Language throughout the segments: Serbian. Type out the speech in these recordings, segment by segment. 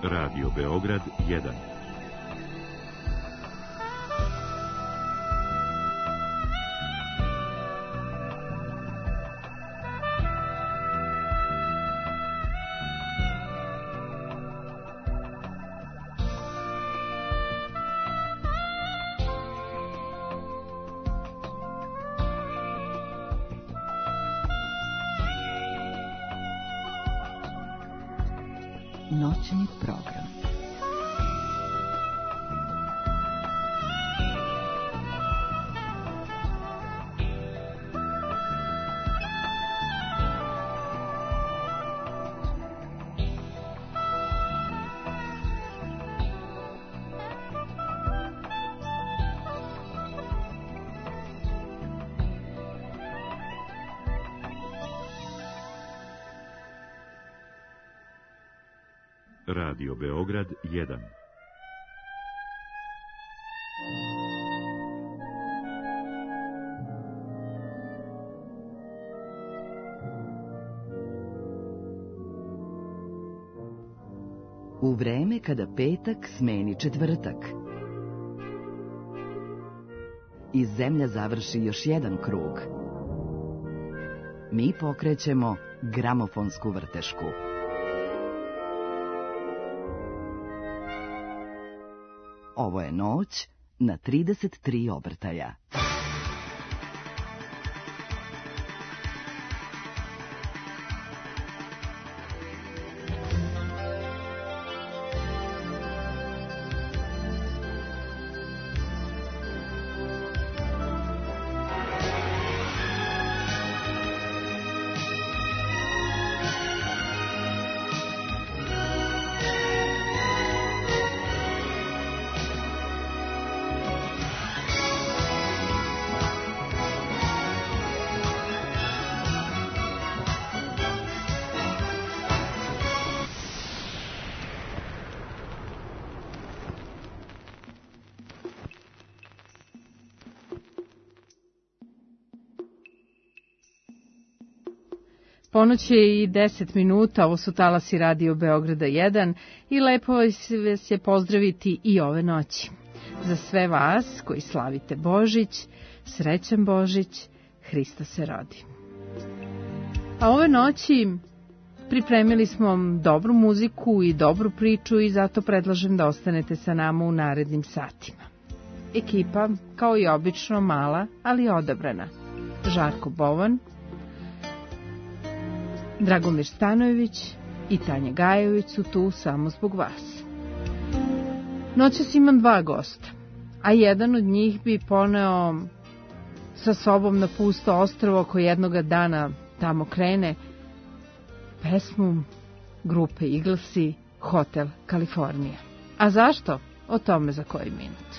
Radio Beograd 1. Noćni program. Radio Beograd 1. U vreme kada petak smeni četvrtak i zemlja završi još jedan krug, mi pokrećemo gramofonsku vrtešku. Ovo je noć na 33 obrtaja. Ponoć je i 10 minuta, ovo su talasi Radio Beograda 1 i lepo vas je pozdraviti i ove noći. Za sve vas koji slavite Božić, srećan Božić, Hristos se rodi. A ove noći pripremili smo vam dobru muziku i dobru priču i zato predlažem da ostanete sa nama u narednim satima. Ekipa, kao i obično, mala, ali odabrana. Žarko Bovan, Dragomir Stanojević i Tanja Gajević su tu samo zbog vas. Noćas imam 2 gosta, a jedan od njih bi poneo sa sobom na pusto ostrvo ako jednoga dana tamo krene pesmu grupe Eaglesi Hotel California. A zašto? O tome za koji minut.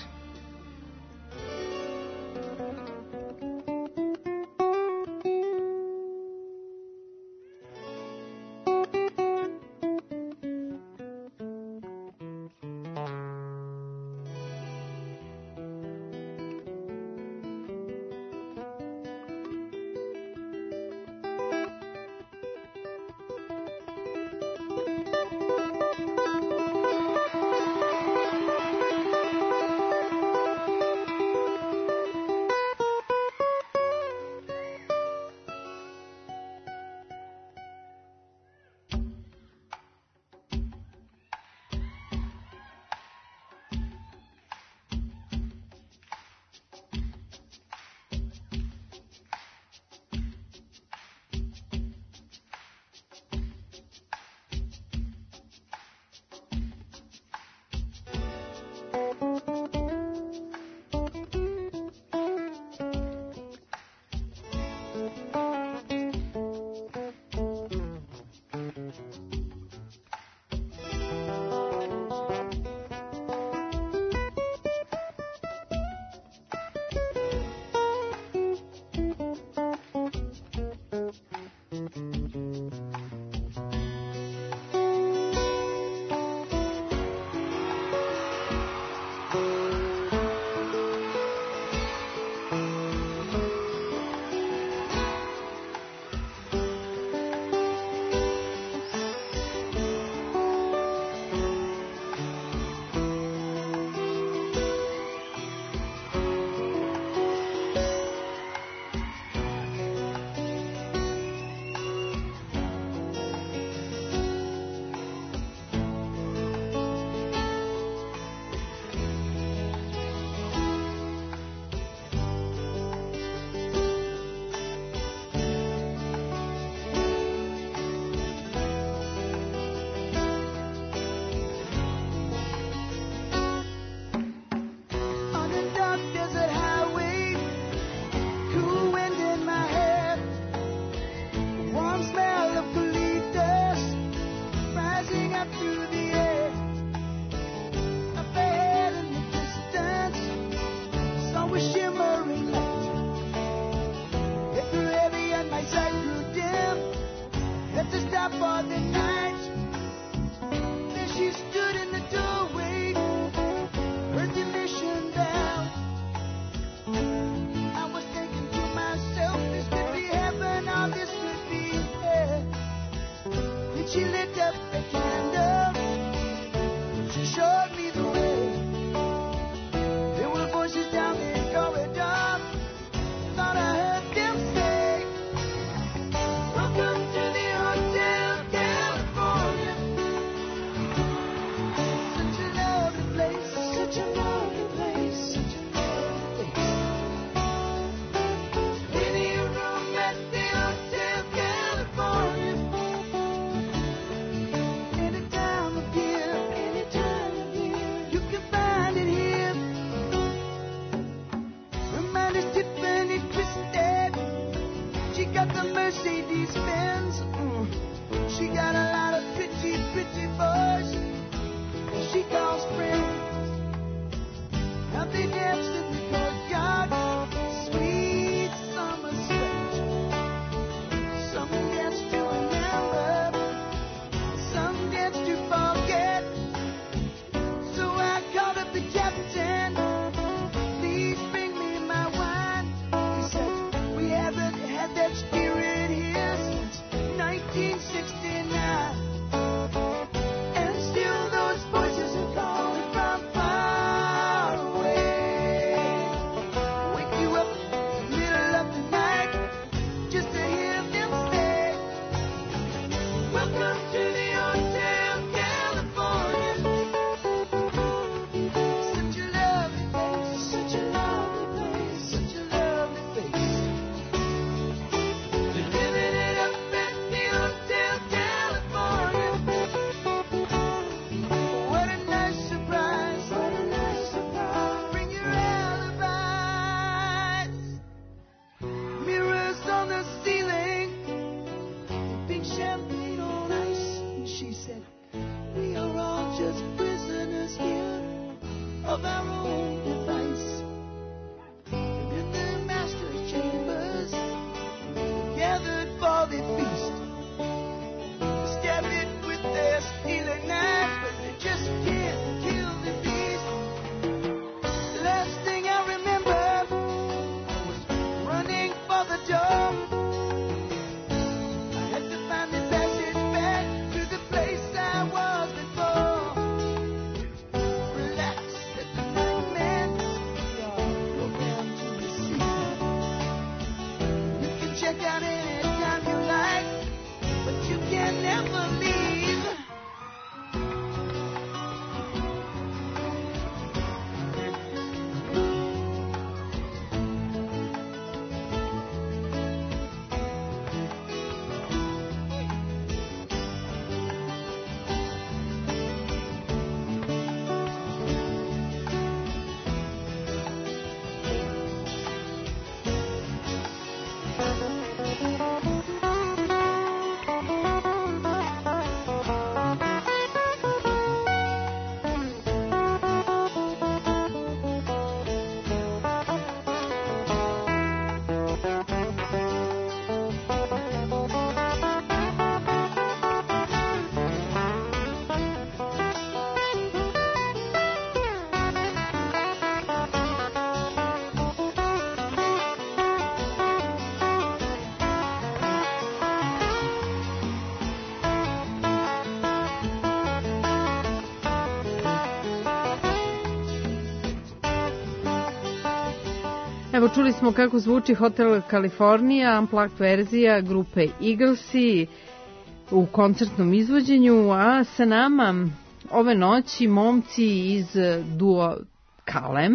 Evo, čuli smo kako zvuči Hotel California, unplugged verzija grupe Eaglesi u koncertnom izvođenju, a sa nama ove noći momci iz duo Kalem.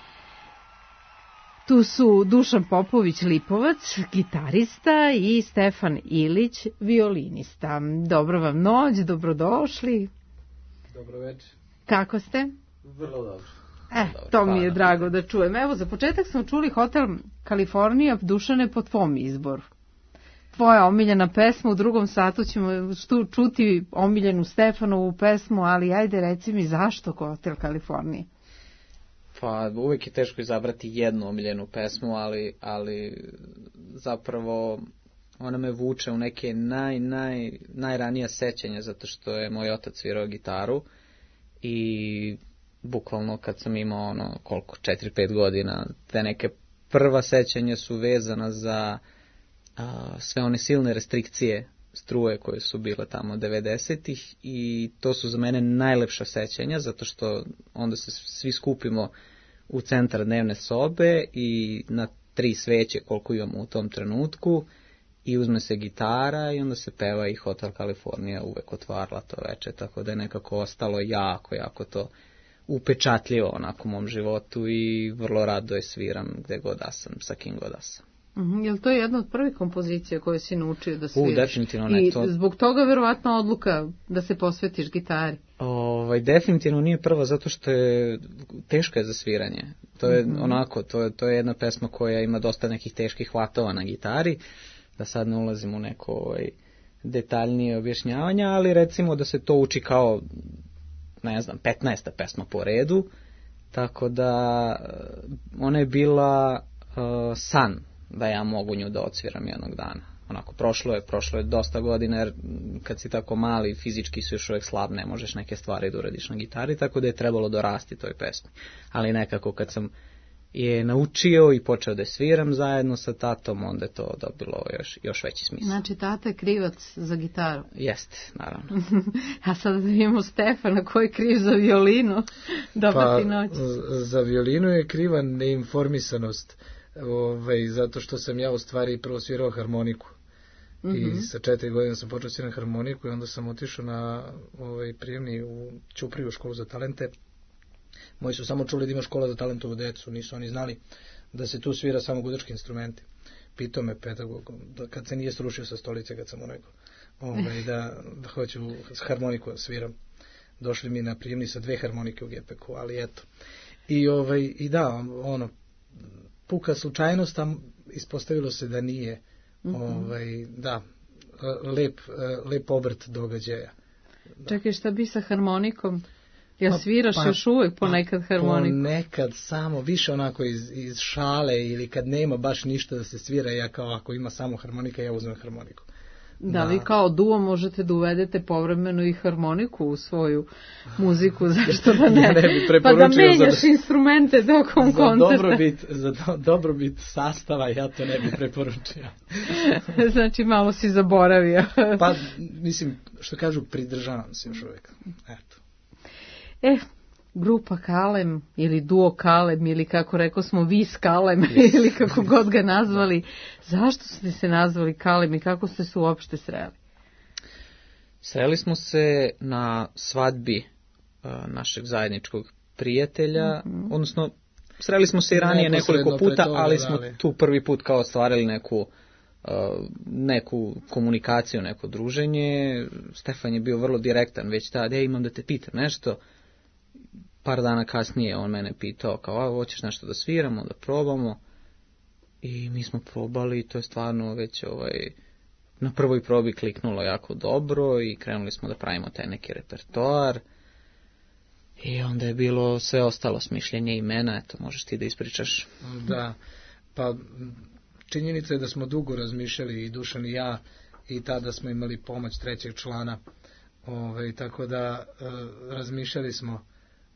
Tu su Dušan Popović-Lipovac, gitarista, i Stefan Ilić, violinista. Dobro vam noć, dobrodošli. Dobro večer. Kako ste? Vrlo dobro. To mi je drago da čujem. Evo, za početak smo čuli Hotel California, Dušane, po tvom izboru. Tvoja omiljena pesma, u drugom satu ćemo čuti omiljenu Stefanovu pesmu, ali ajde reci mi zašto Hotel California? Pa uvijek je teško izabrati jednu omiljenu pesmu, ali zapravo ona me vuče u neke najranija sećanja, zato što je moj otac svirao gitaru i bukvalno kad sam imao 4-5 godina, te neke prva sećanja su vezana za sve one silne restrikcije struje koje su bile tamo 90-ih i to su za mene najlepša sećanja, zato što onda se svi skupimo u centar dnevne sobe i na 3 sveće koliko imamo u tom trenutku i uzme se gitara i onda se peva i Hotel California uvek otvarala to veče, tako da je nekako ostalo jako to upečatljivo onako u mom životu i vrlo rado je sviram gde god da sam, sa kim god da sam. Jel to je jedna od prvih kompozicija koje si naučio da sviraš? Definitivno ne. I zbog toga verovatno odluka da se posvetiš gitari? Definitivno nije prva, zato što je teška je za sviranje. To je to je jedna pesma koja ima dosta nekih teških hvatova na gitari, da sad ne ulazim u neko detaljnije objašnjavanja, ali recimo da se to uči kao 15. pesma po redu, tako da ona je bila san da ja mogu nju da odsviram jednog dana. Onako, prošlo je dosta godina, jer kad si tako mali, fizički si još uvijek slab, ne možeš neke stvari da uradiš na gitari, tako da je trebalo dorasti toj pesmi. Ali nekako kad sam je naučio i počeo da sviram zajedno sa tatom, onda je to dobilo još veći smisla. Znači, tata je krivac za gitaru? Jeste, naravno. A sad da imamo Stefana, koji je kriv za violinu? Dobar ti noć. Za violinu je kriva neinformisanost, zato što sam ja u stvari prvo svirao harmoniku. I sa 4 godina sam počeo svirati harmoniku i onda sam otišao na prijemni u Ćupriju školu za talente. Moji su samo čuli da ima škola za talentovu decu, nisu oni znali da se tu svira samo gudački instrumenti. Pitao me pedagog, kad se nije srušio sa stolice, kad sam mu rekao da hoću harmoniku da sviram. Došli mi na prijemni sa 2 harmonike u GPK-u, ali eto. I da, puka slučajnost, tam ispostavilo se da nije. Lep obrt događaja. Čekaj, šta bi sa harmonikom? Ja sviraš još uvijek ponekad harmoniku? Ponekad samo, više onako iz šale ili kad nema baš ništa da se svira, ja kao ako ima samo harmonika, ja uzmem harmoniku. Da, vi kao duo možete da uvedete povremeno i harmoniku u svoju muziku, zašto da ne? Ja ne bi preporučio, pa da menjaš instrumente tokom koncerta. Za dobrobit sastava ja to ne bi preporučio. Znači malo si zaboravio. Pa mislim, što kažu, pridržavam se još uvijek. Eto. Grupa Kalem ili duo Kalem ili kako rekao smo Vis Kalem ili kako god ga nazvali. Zašto ste se nazvali Kalem i kako ste se uopšte sreli? Sreli smo se na svadbi našeg zajedničkog prijatelja, odnosno sreli smo se i ranije nekoliko puta, ali smo tu prvi put kao ostvarili neku komunikaciju, neko druženje. Stefan je bio vrlo direktan već tada, imam da te pitam nešto. Par dana kasnije on mene pitao kao, hoćeš nešto da sviramo, da probamo, i mi smo probali i to je stvarno već na prvoj probi kliknulo jako dobro i krenuli smo da pravimo taj neki repertoar i onda je bilo sve ostalo smišljenje imena, eto možeš ti da ispričaš. Da, pa činjenica je da smo dugo razmišljali i Dušan i ja i tada smo imali pomoć 3. člana, tako da razmišljali smo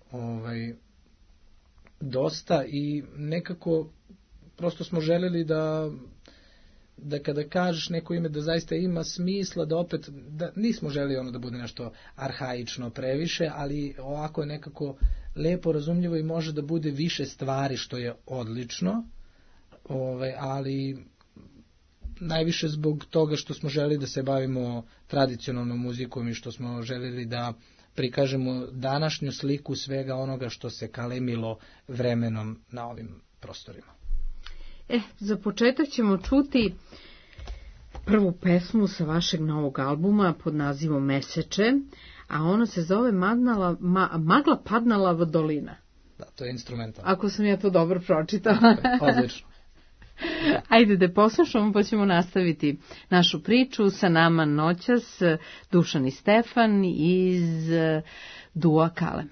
dosta i nekako prosto smo želeli da kada kažeš neko ime da zaista ima smisla, da opet da nismo želeli da bude nešto arhaično previše, ali ovako je nekako lepo razumljivo i može da bude više stvari, što je odlično, ali najviše zbog toga što smo želeli da se bavimo tradicionalnom muzikom i što smo želeli da prikažemo današnju sliku svega onoga što se kalemilo vremenom na ovim prostorima. Za početak ćemo čuti prvu pesmu sa vašeg novog albuma pod nazivom Meseče, a ona se zove Magla padnala v dolina. Da, to je instrumental. Ako sam ja to dobro pročitala. Odlično. Ajde da poslušamo, pa ćemo nastaviti našu priču. Sa nama noćas Dušan i Stefan iz Dua Kalem.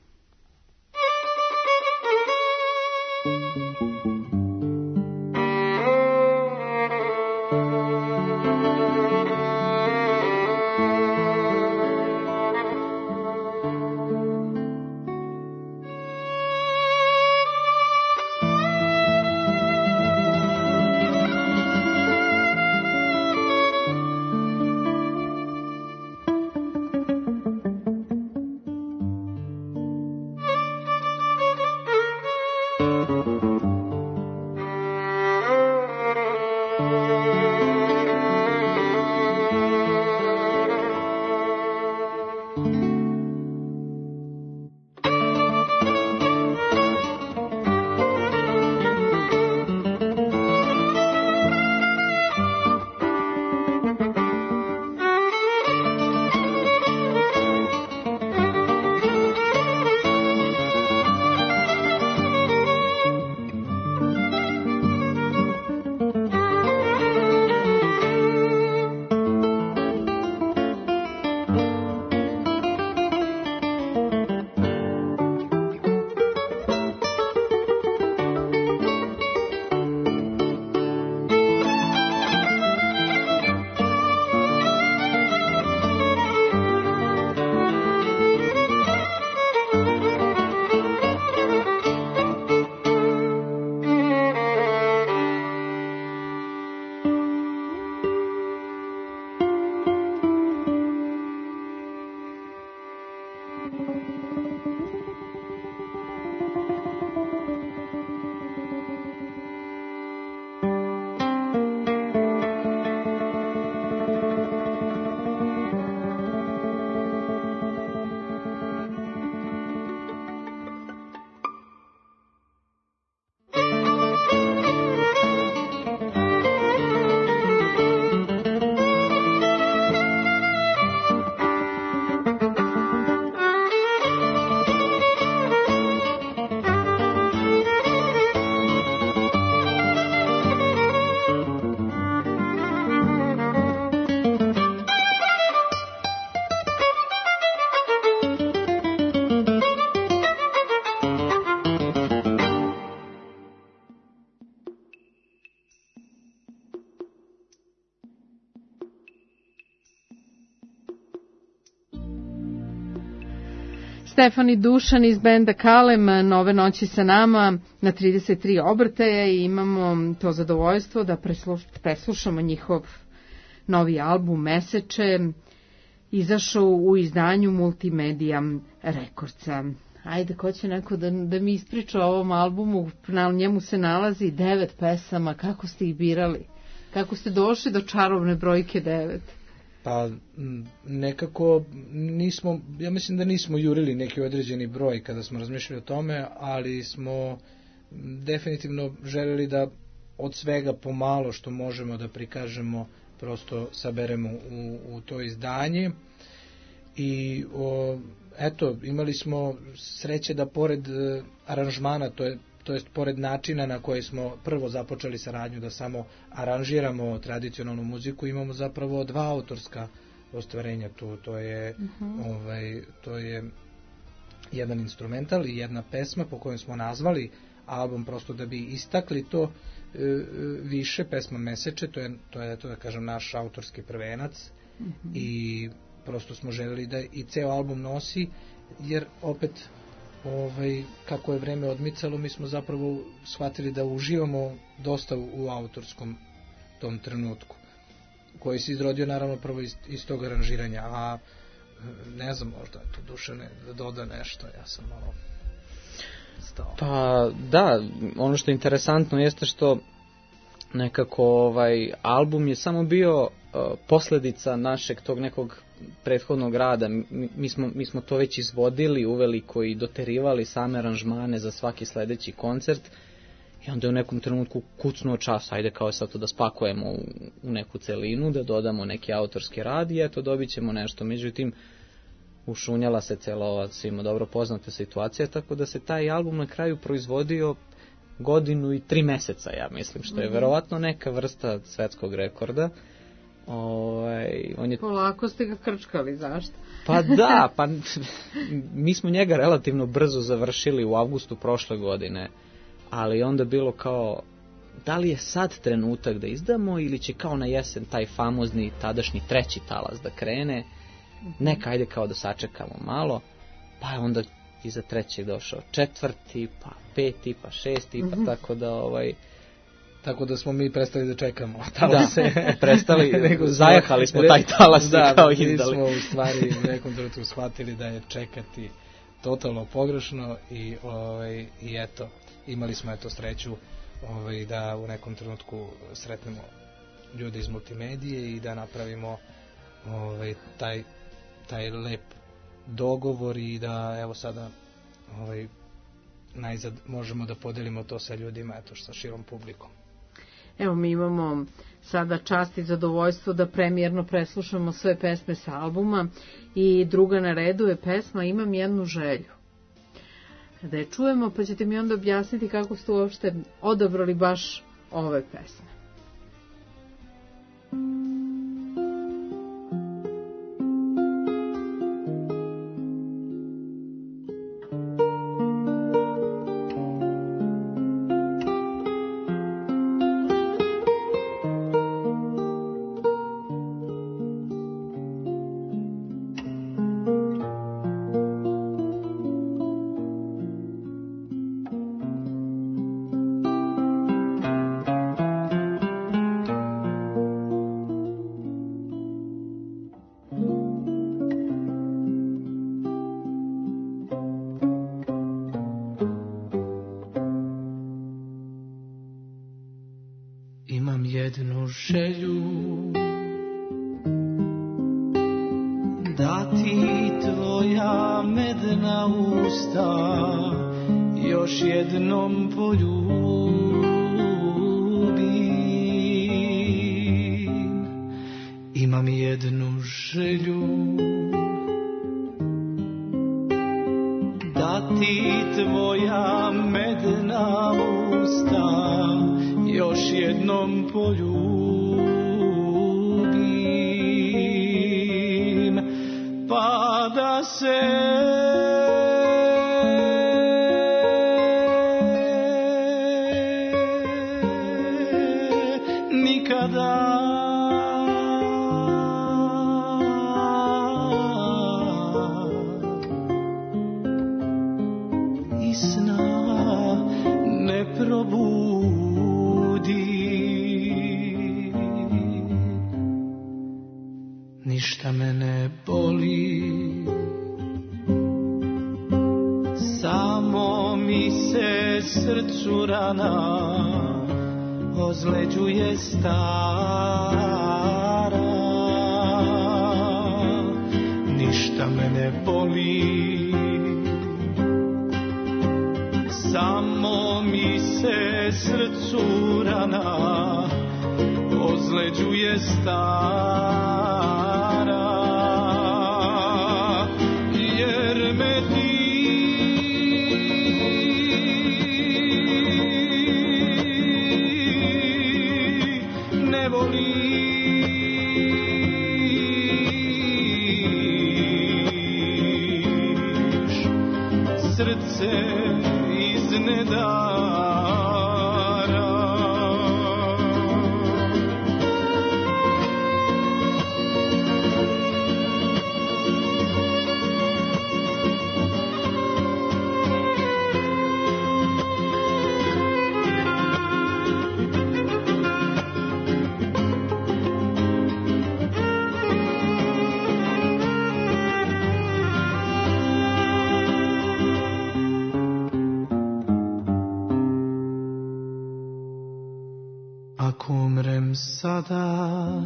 Stefan i Dušan iz benda Kalem, Nove noći sa nama na 33 obrtaja i imamo to zadovoljstvo da preslušamo njihov novi album Meseče, izašao u izdanju Multimedija Rekordsa. Ajde, ko će neko da mi ispriča o ovom albumu, na njemu se nalazi 9 pesama, kako ste ih birali? Kako ste došli do čarobne brojke 9? Pa nekako nismo, ja mislim da nismo jurili neki određeni broj kada smo razmišljali o tome, ali smo definitivno želeli da od svega pomalo što možemo da prikažemo prosto saberemo u to izdanje. I eto, imali smo sreće da pored aranžmana, to jest pored načina na koji smo prvo započeli saradnju da samo aranžiramo tradicionalnu muziku, imamo zapravo 2 autorska ostvarenja tu. To je jedan instrumental i jedna pesma po kojoj smo nazvali album prosto da bi istakli to više, pesma Meseče, to je da kažem naš autorski prvenac. I prosto smo želeli da i ceo album nosi, jer opet kako je vreme odmicalo, mi smo zapravo shvatili da uživamo dosta u autorskom tom trenutku, koji se izrodio naravno prvo iz tog aranžiranja, a ne znam, možda je to Dušane da doda nešto, ja sam malo stao. Pa da, ono što je interesantno jeste što nekako album je samo bio posljedica našeg tog nekog prethodnog rada. Mi smo to već izvodili uveliko i doterivali same aranžmane za svaki sledeći koncert i onda je u nekom trenutku kucnuo čas, ajde kao sad to da spakujemo u neku celinu, da dodamo neki autorski rad i eto dobit ćemo nešto. Međutim, ušunjala se cela ova svima dobro poznata situacija, tako da se taj album na kraju proizvodio 1 godinu i 3 meseca, ja mislim, što je verovatno neka vrsta svetskog rekorda. Polako ste ga krčkali, zašto? Pa da, mi smo njega relativno brzo završili u avgustu prošle godine, ali onda bilo kao, da li je sad trenutak da izdamo ili će kao na jesen taj famozni tadašnji 3. talas da krene, neka ajde kao da sačekamo malo, pa je onda iza 3. došao 4., pa 5., pa 6., pa tako da Tako da smo mi prestali da čekamo talase. Da, prestali, zajahali smo taj talas i kao izdali. Da, mi smo u stvari u nekom trenutku shvatili da je čekati totalno pogrešno i eto, imali smo sreću da u nekom trenutku sretnemo ljude iz multimedije i da napravimo taj lep dogovor i da evo sada najzad možemo da podelimo to sa ljudima, sa širom publikom. Evo, mi imamo sada čast i zadovoljstvo da premijerno preslušamo sve pesme sa albuma i druga na redu je pesma Imam jednu želju. Da je čujemo, pa ćete mi onda objasniti kako ste uopšte odabrali baš ove pesme. jednu želju, da ti tvoja medna usta još jednom poljubim. Imam jednu želju, da ti tvoja medna usta još jednom poljubim, pa da se nikada iz sna ne probudi. Ništa me ne boli, samo mi se srcu rana ozleđuje stara. Ništa me ne boli, samo mi se srcu rana ozleđuje stara. Jer me ti ne voliš, srce iznedara. umrem sada,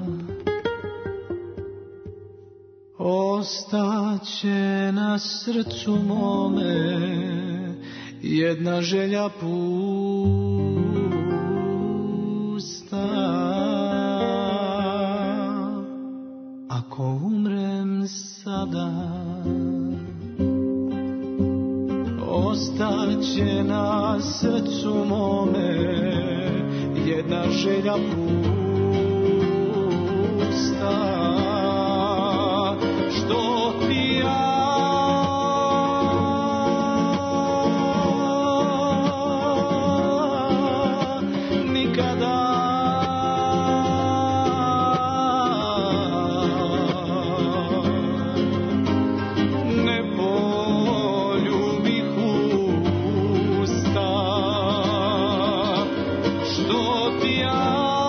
ostaće na srcu mome jedna želja pusta. Ako umrem sada, ostaće na srcu mome jedna želja pusta. Što ti ja nikada ne poljubih usta. Što ti ja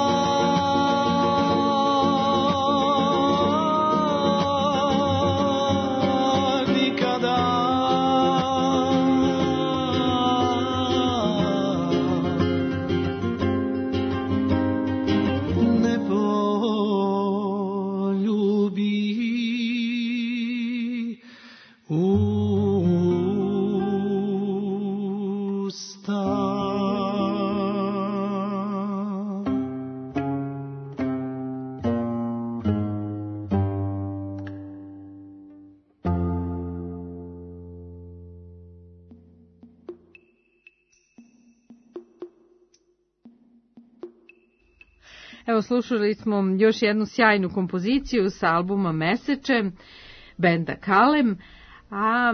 Evo, slušali smo još jednu sjajnu kompoziciju sa albuma Meseče, benda Kalem, a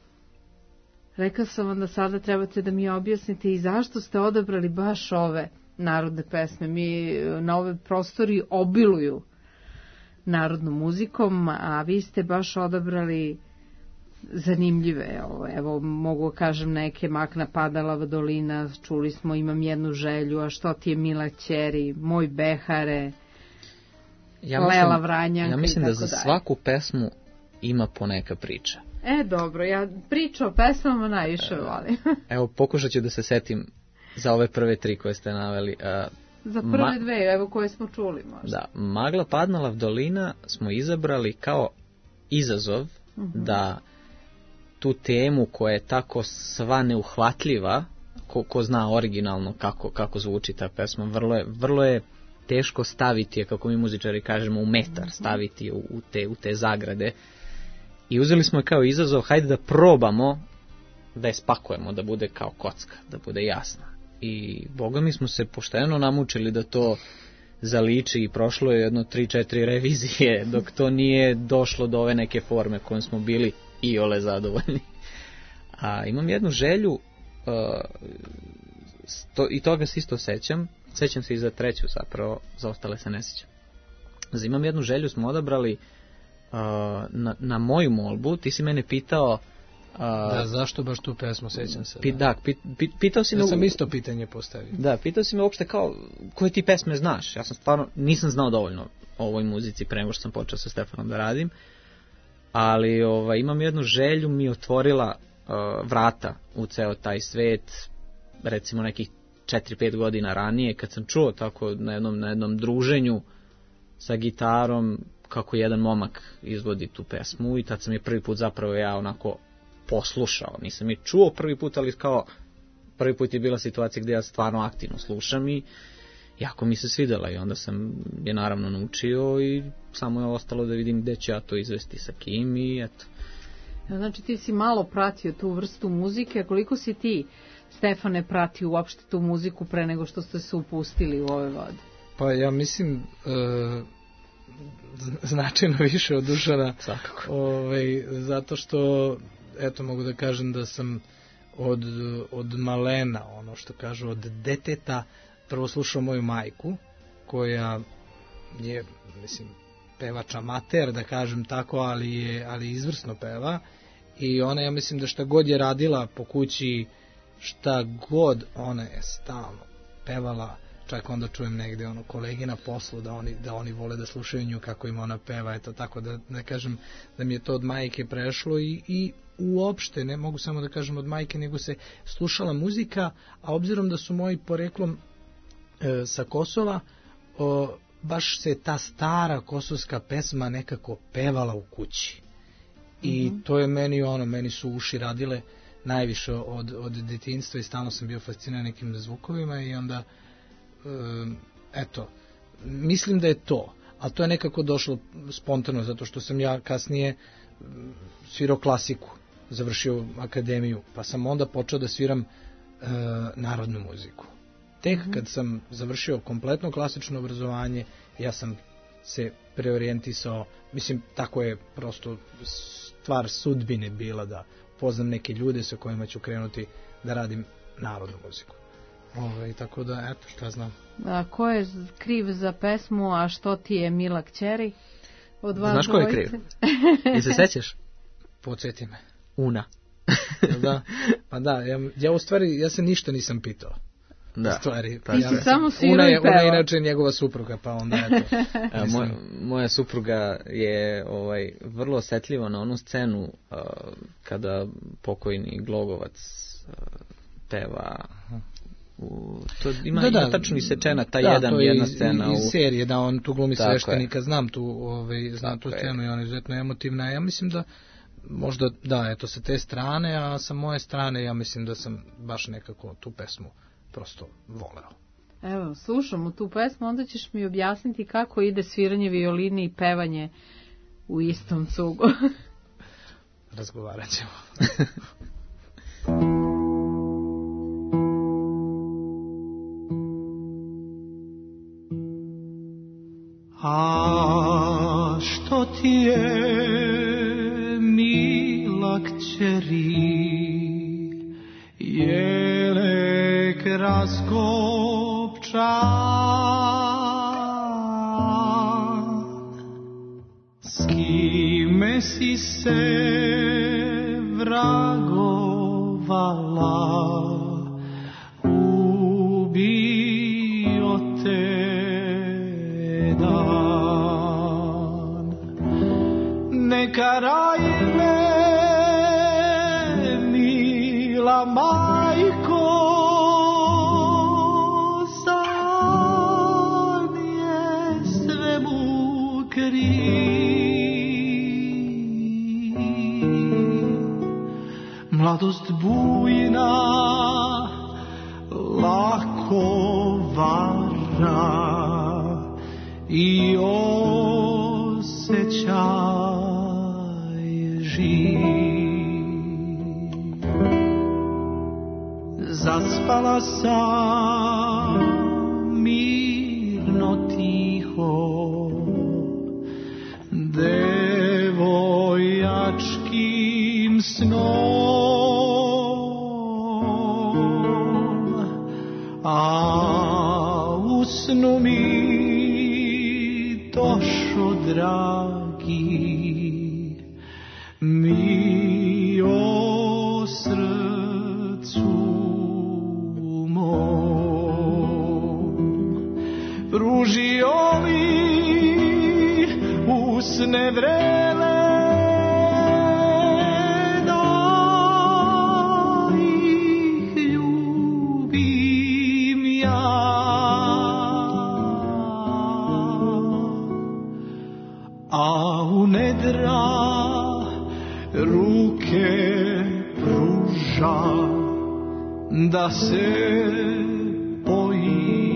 rekla sam vam da sada trebate da mi objasnite i zašto ste odabrali baš ove narodne pesme. Mi na ove prostori obiluju narodnom muzikom, a vi ste baš odabrali zanimljive, evo mogu kažem neke, Makna padalava dolina, čuli smo Imam jednu želju, A što ti je mila ćeri, Moj behare, Lela Vranjanka. Ja mislim da za dalje. svaku pesmu ima poneka priča. Dobro, ja priču o pesmama najviše volim. Evo, pokušat ću da se setim za ove prve tri koje ste naveli. Za prve dve, evo koje smo čuli možda. Da, Magla padnalav dolina smo izabrali kao izazov da tu temu koja je tako sva neuhvatljiva, ko zna originalno kako zvuči ta pesma, vrlo je teško staviti je, kako mi muzičari kažemo, u metar, staviti je u te zagrade. I uzeli smo je kao izazov, hajde da probamo da je spakujemo, da bude kao kocka, da bude jasna. I boga mi smo se pošteno namučili da to zaliči i prošlo je jedno 3-4 revizije dok to nije došlo do ove neke forme kojom smo bili iole zadovoljni. A imam jednu želju, i toga se isto sećam se i za treću, zapravo za ostale se ne sećam. Imam jednu želju smo odabrali na moju molbu. Ti si mene pitao zašto baš tu pesmu, sećam se. Pitao si me... Ja sam isto pitanje postavio. Da, pitao si me uopšte kao, koje ti pesme znaš? Ja sam stvarno, nisam znao dovoljno o ovoj muzici pre nego što sam počeo sa Stefanom da radim, ali imam jednu želju, mi otvorila vrata u ceo taj svet, recimo nekih 4-5 godina ranije, kad sam čuo tako na jednom druženju sa gitarom, kako jedan momak izvodi tu pesmu, i tad sam je prvi put zapravo ja onako poslušao. Nisam je čuo prvi put, ali kao prvi put je bila situacija gdje ja stvarno aktivno slušam i jako mi se svidjela, i onda sam je naravno naučio i samo je ostalo da vidim gdje ću ja to izvesti sa kim, i eto. Znači ti si malo pratio tu vrstu muzike, a koliko si ti, Stefane, pratio uopšte tu muziku pre nego što ste se upustili u ove vode? Pa ja mislim značajno više od Dušana. Svakako. Zato što, eto, mogu da kažem da sam od malena, ono što kažu, od deteta, prvo slušao moju majku, koja je, mislim, pevač amater, da kažem tako, ali izvrsno peva, i ona, ja mislim da šta god je radila po kući, šta god, ona je stalno pevala. Čak onda čujem negde kolegi na poslu da oni vole da slušaju nju kako im ona peva, eto, tako da kažem da mi je to od majke prešlo, i uopšte, ne mogu samo da kažem od majke, nego se slušala muzika, a obzirom da su moji poreklom sa Kosova, baš se ta stara kosovska pesma nekako pevala u kući. I to je meni su uši radile najviše od detinjstva i stalno sam bio fasciniran nekim zvukovima i onda mislim da je to, ali to je nekako došlo spontano zato što sam ja kasnije svirao klasiku, završio akademiju, pa sam onda počeo da sviram narodnu muziku. Tek kad sam završio kompletno klasično obrazovanje, ja sam se preorijentisao, mislim, tako je prosto stvar sudbine bila da poznam neke ljude sa kojima ću krenuti da radim narodnu muziku. Tako da, eto, šta znam. A ko je kriv za pesmu, a što ti je mila kćeri? Od vas znaš ko je kriv? I se sećaš? Podsjeti me. Una. Da, pa da, ja u stvari, ja se ništa nisam pitao. Da. Stvari, samo svirao i pevao. Una je inače njegova supruga, pa onda eto. Moja supruga je vrlo osetljiva na onu scenu kada pokojni Glogovac peva. Ima tačno isečena ta jedna scena iz serije, da on tu glumi sveštenika, znam tu scenu i ona je izuzetno emotivna. Ja mislim da možda eto sa te strane, a sa moje strane ja mislim da sam baš nekako tu pesmu prosto voleo. Evo, slušamo tu pesmu, onda ćeš mi objasniti kako ide sviranje violine i pevanje u istom cugu. Razgovarat ćemo. A što ti je, mila kćeri, jelek raskopčan, s kime si se vragovala, ubio te dan. Neka rajne, mila majko, san je svemu kriv. Mladost bujna lako vara i osjećaj živ. Zaspala sam mirno tiho, devojačkim snom, a u snu mi došo dragi mi o srcu mom. Pružio mi usne vrele da ih ljubim ja, a u nedra ruke pruža da se poigra.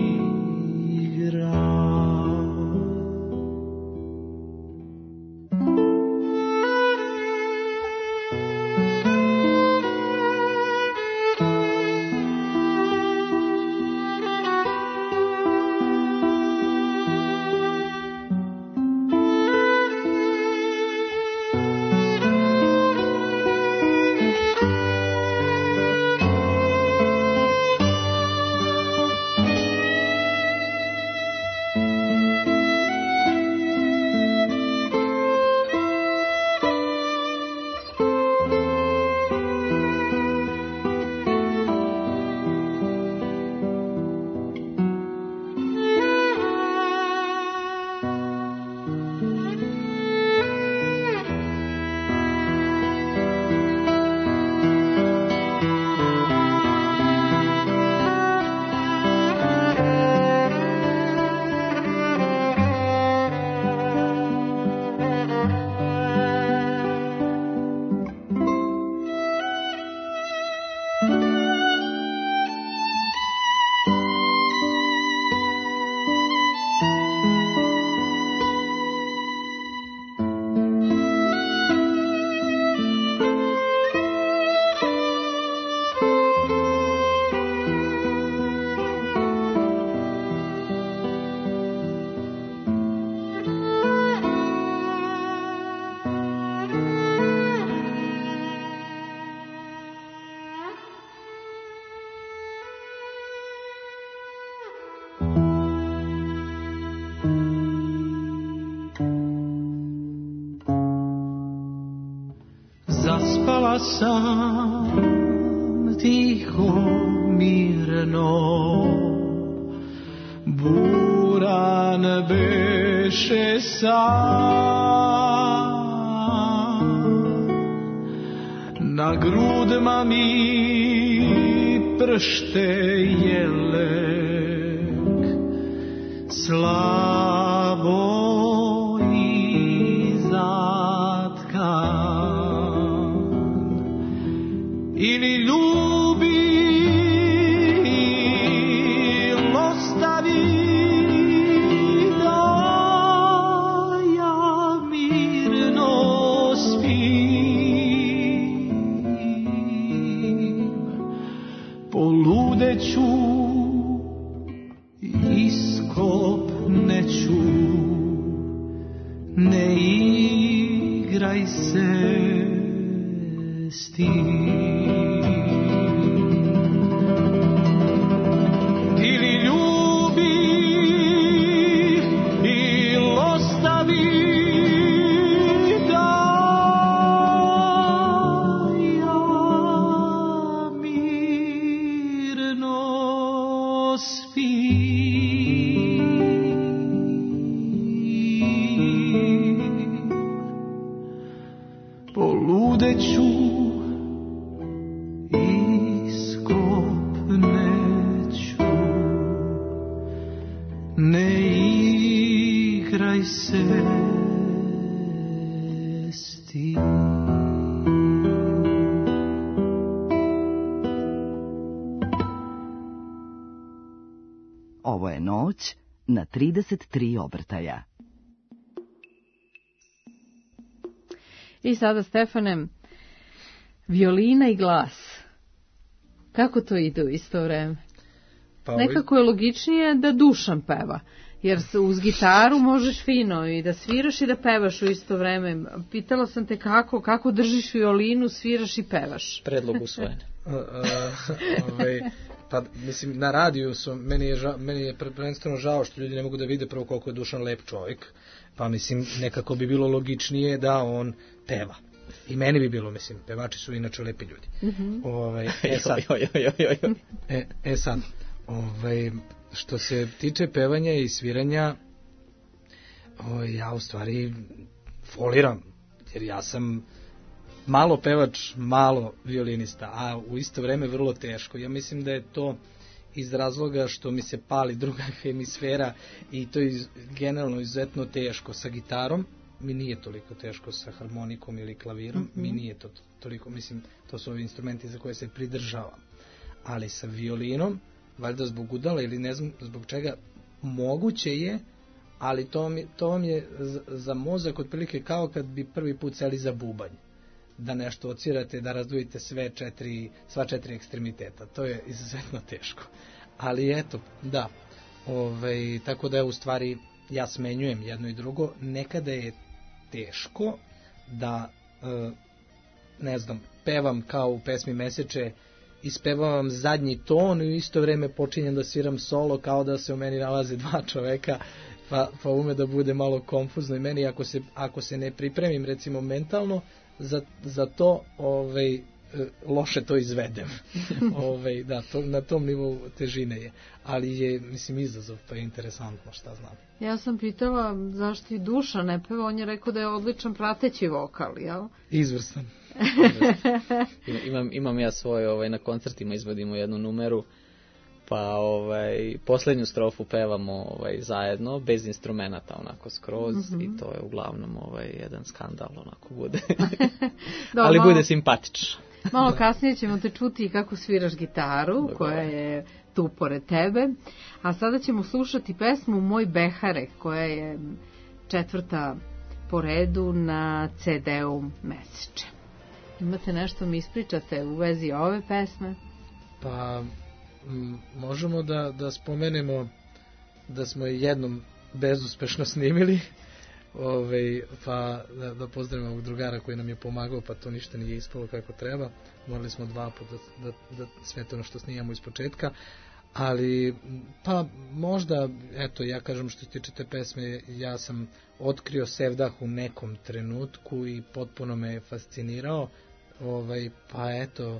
Ja sam tiho mirno, buran beše san, na grudma mi pršte jelek, slabo ili ljubi ili ostavi, da ja mirno spim. Poludeću, iskopneću, ne igraj se s tim. Ovo je noć na 33 obrtaja. I sada, Stefane, violina i glas. Kako to ide u isto vreme? Pa nekako je logičnije da Dušan peva, jer uz gitaru možeš fino i da sviraš i da pevaš u isto vreme. Pitala sam te kako držiš violinu, sviraš i pevaš. Predlog usvojen. Pa mislim, na radiju meni je prvenstveno žao što ljudi ne mogu da vide prvo koliko je Dušan lep čovjek, pa mislim nekako bi bilo logičnije da on peva. I meni bi bilo, mislim, pevači su inače lepi ljudi. Sad, što se tiče pevanja i sviranja, ja u stvari foliram, jer ja sam malo pevač, malo violinista, a u isto vreme vrlo teško. Ja mislim da je to iz razloga što mi se pali druga hemisfera i to je generalno izuzetno teško. Sa gitarom mi nije toliko teško, sa harmonikom ili klavirom mi nije to toliko, mislim, to su ovi instrumenti za koje se pridržavam. Ali sa violinom, valjda zbog udala ili ne znam zbog čega, moguće je, ali to vam je za mozak otprilike kao kad bi prvi put seli za bubanj, da nešto odsvirate, da razdvojite sva četiri ekstremiteta. To je izuzetno teško. Ali eto, da. Tako da je u stvari ja smenjujem jedno i drugo. Nekada je teško da, ne znam, pevam kao u pesmi Meseče, ispevavam zadnji ton i u isto vreme počinjem da sviram solo kao da se u meni nalaze dva čoveka, pa ume da bude malo konfuzno i meni ako se ne pripremim recimo mentalno za to, loše to izvedem. Da, na tom nivou težine je, ali je, mislim, izazov, pa je interesantno, šta znam. Ja sam pitala zašto i Duša ne peva, on je rekao da je odličan prateći vokal, jel? Izvrstan. Imam ja svoj, na koncertima izvodimo jednu numeru, pa poslednju strofu pevamo zajedno, bez instrumenata, onako skroz, i to je uglavnom jedan skandal, onako bude. Ali bude simpatično. Malo kasnije ćemo te čuti kako sviraš gitaru, koja je tu pored tebe, a sada ćemo slušati pesmu Moj Behare, koja je 4. po redu na CD-u Meseče. Imate nešto mi ispričate u vezi ove pesme? Pa možemo da spomenemo da smo jednom bezuspešno snimili, pa da pozdravimo ovog drugara koji nam je pomagao, pa to ništa nije ispalo kako treba. Morali smo 2 puta da sve to što snimamo iz početka, ali pa možda, eto, ja kažem što se tiče te pesme, ja sam otkrio Sevdah u nekom trenutku i potpuno me je fascinirao. Pa eto,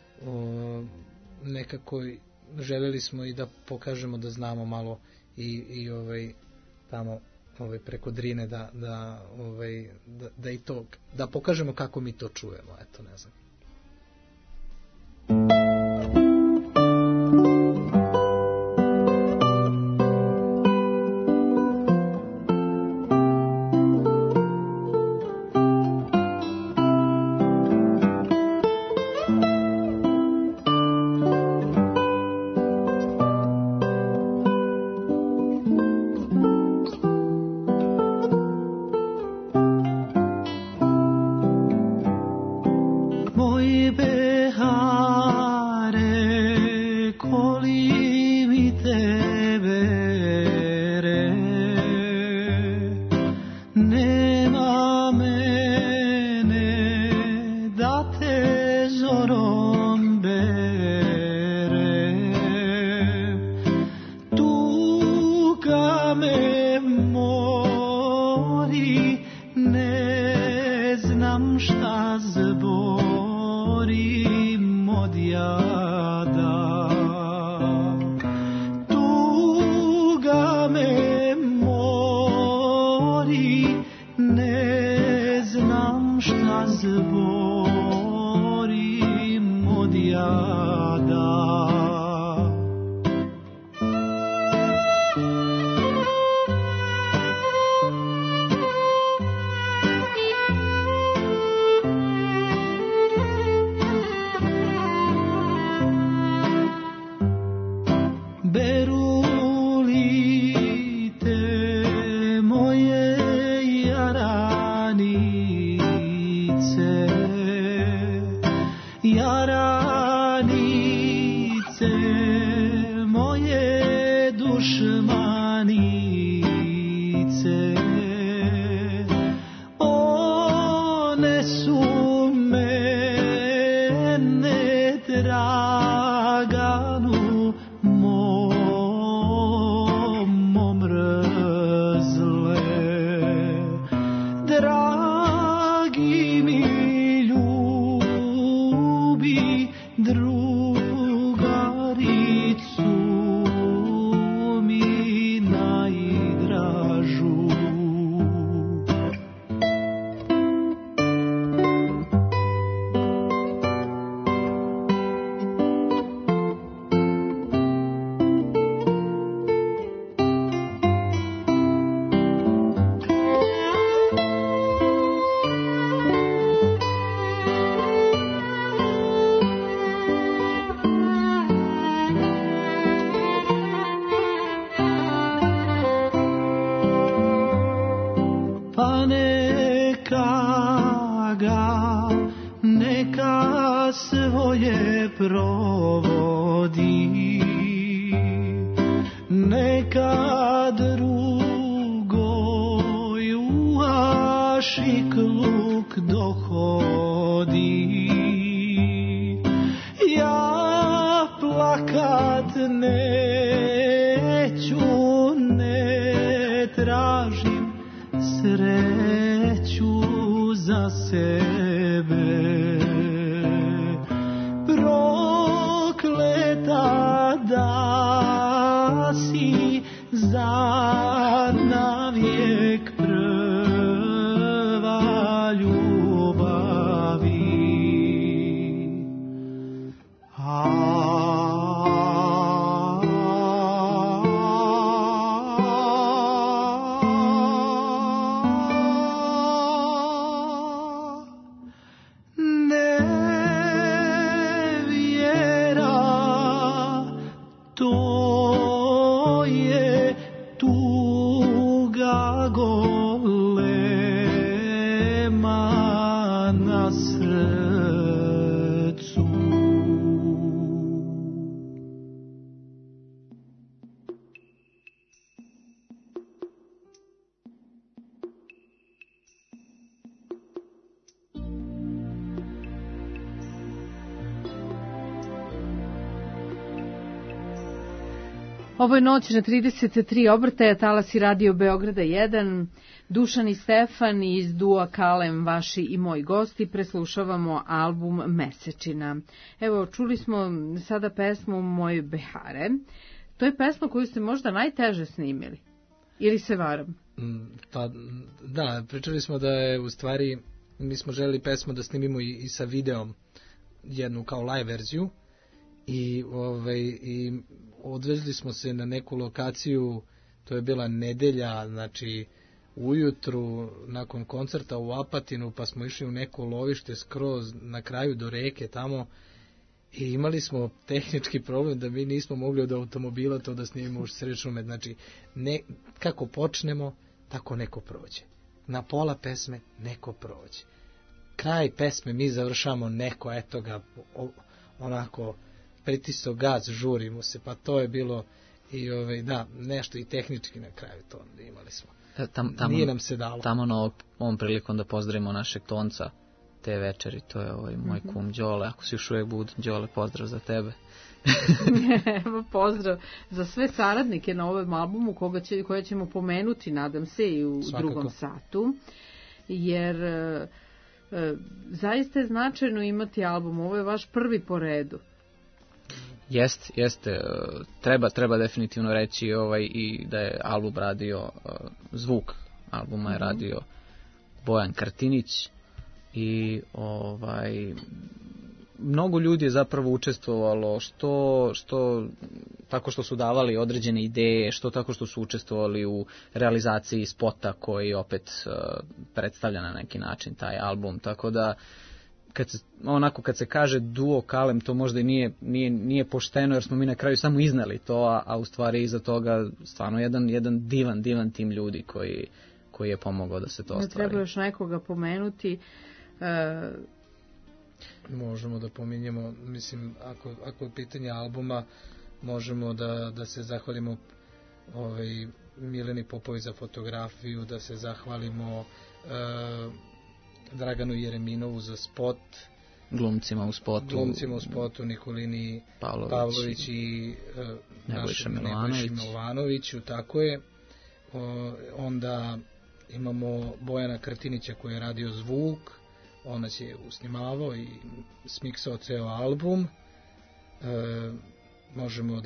nekako želeli smo i da pokažemo da znamo malo i tamo preko Drine da i to, da pokažemo kako mi to čujemo, eto, ne znam. Ovo je noć na 33 obrtaja, talasi Radio Beograda 1. Dušan i Stefan iz Dua Kalem, vaši i moji gosti, preslušavamo album Mesečina. Evo, čuli smo sada pesmu Moje Behare. To je pesma koju ste možda najteže snimili. Ili se varam? Pa, da, pričali smo da je u stvari, mi smo želeli pesmu da snimimo i sa videom, jednu kao live verziju, i odvezli smo se na neku lokaciju, to je bila nedelja, znači ujutru nakon koncerta u Apatinu, pa smo išli u neko lovište skroz na kraju do reke tamo i imali smo tehnički problem da mi nismo mogli od automobila to da snimimo u srečnume, znači kako počnemo, tako neko prođe. Na pola pesme neko prođe. Kraj pesme mi završamo, neko, eto ga, onako pritisao gaz, žurimo se, pa to je bilo i da, nešto i tehnički na kraju to imali smo. Nije nam se dalo. Tamo na ovom prilikom da pozdravimo našeg tonca te večeri, to je moj kum Đole, ako si još uvijek bud, Đole, pozdrav za tebe. Evo, pozdrav za sve saradnike na ovom albumu koje ćemo pomenuti, nadam se, i u drugom satu, jer zaista je značajno imati album, ovo je vaš prvi po redu. Jeste, treba definitivno reći i da je album radio, zvuk albuma je radio Bojan Kartinić i mnogo ljudi je zapravo učestvovalo, što tako što su davali određene ideje, što tako što su učestvovali u realizaciji spota koji opet predstavlja na neki način taj album, tako da kad se kaže Duo Kalem, to možda i nije pošteno, jer smo mi na kraju samo iznali to, a u stvari iza toga stvarno jedan divan tim ljudi koji je pomogao da se to ostvari. Treba još nekoga pomenuti. Možemo da pominjemo, mislim, ako je pitanje albuma, možemo da se zahvalimo Mileni Popović za fotografiju, da se zahvalimo Draganu Jereminovu za spot, glumcima u spotu, Nikolini Pavlović i Nebojši Milovanoviću, tako je. Onda imamo Bojana Krtinića koji je radio zvuk, on nas je usnimavao i smiksao ceo album. Možemo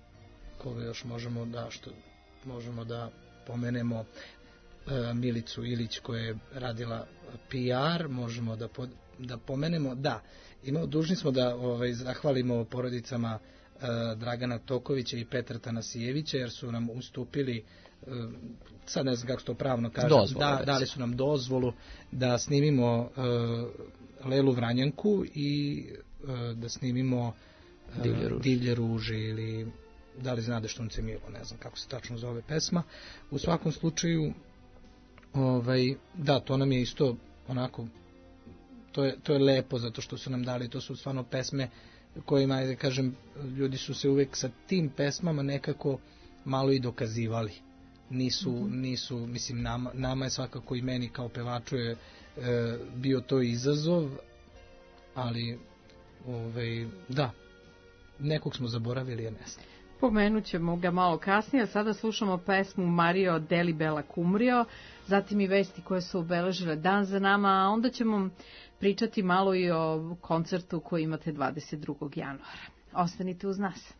da pomenemo Milicu Ilić koja je radila PR, možemo da pomenemo, dužni smo da zahvalimo porodicama Dragana Tokovića i Petra Tanasijevića, jer su nam ustupili, sad ne znam kako to pravno kažem, dali su nam dozvolu da snimimo Lelu Vranjanku i da snimimo Divlje ruže, ili da li znate Štunce Milo, ne znam kako se tačno zove pesma. U svakom slučaju, to nam je isto onako, to je lepo zato što su nam dali, to su stvarno pesme kojima, da kažem, ljudi su se uvek sa tim pesmama nekako malo i dokazivali. Nisu, mislim, nama je svakako i meni kao pevaču je bio to izazov, ali nekog smo zaboravili, ja ne znam. Pomenut ćemo ga malo kasnije, a sada slušamo pesmu Mario Deli Bela Kumrio, zatim i vesti koje su obeležile dan za nama, a onda ćemo pričati malo i o koncertu koji imate 22. januara. Ostanite uz nas.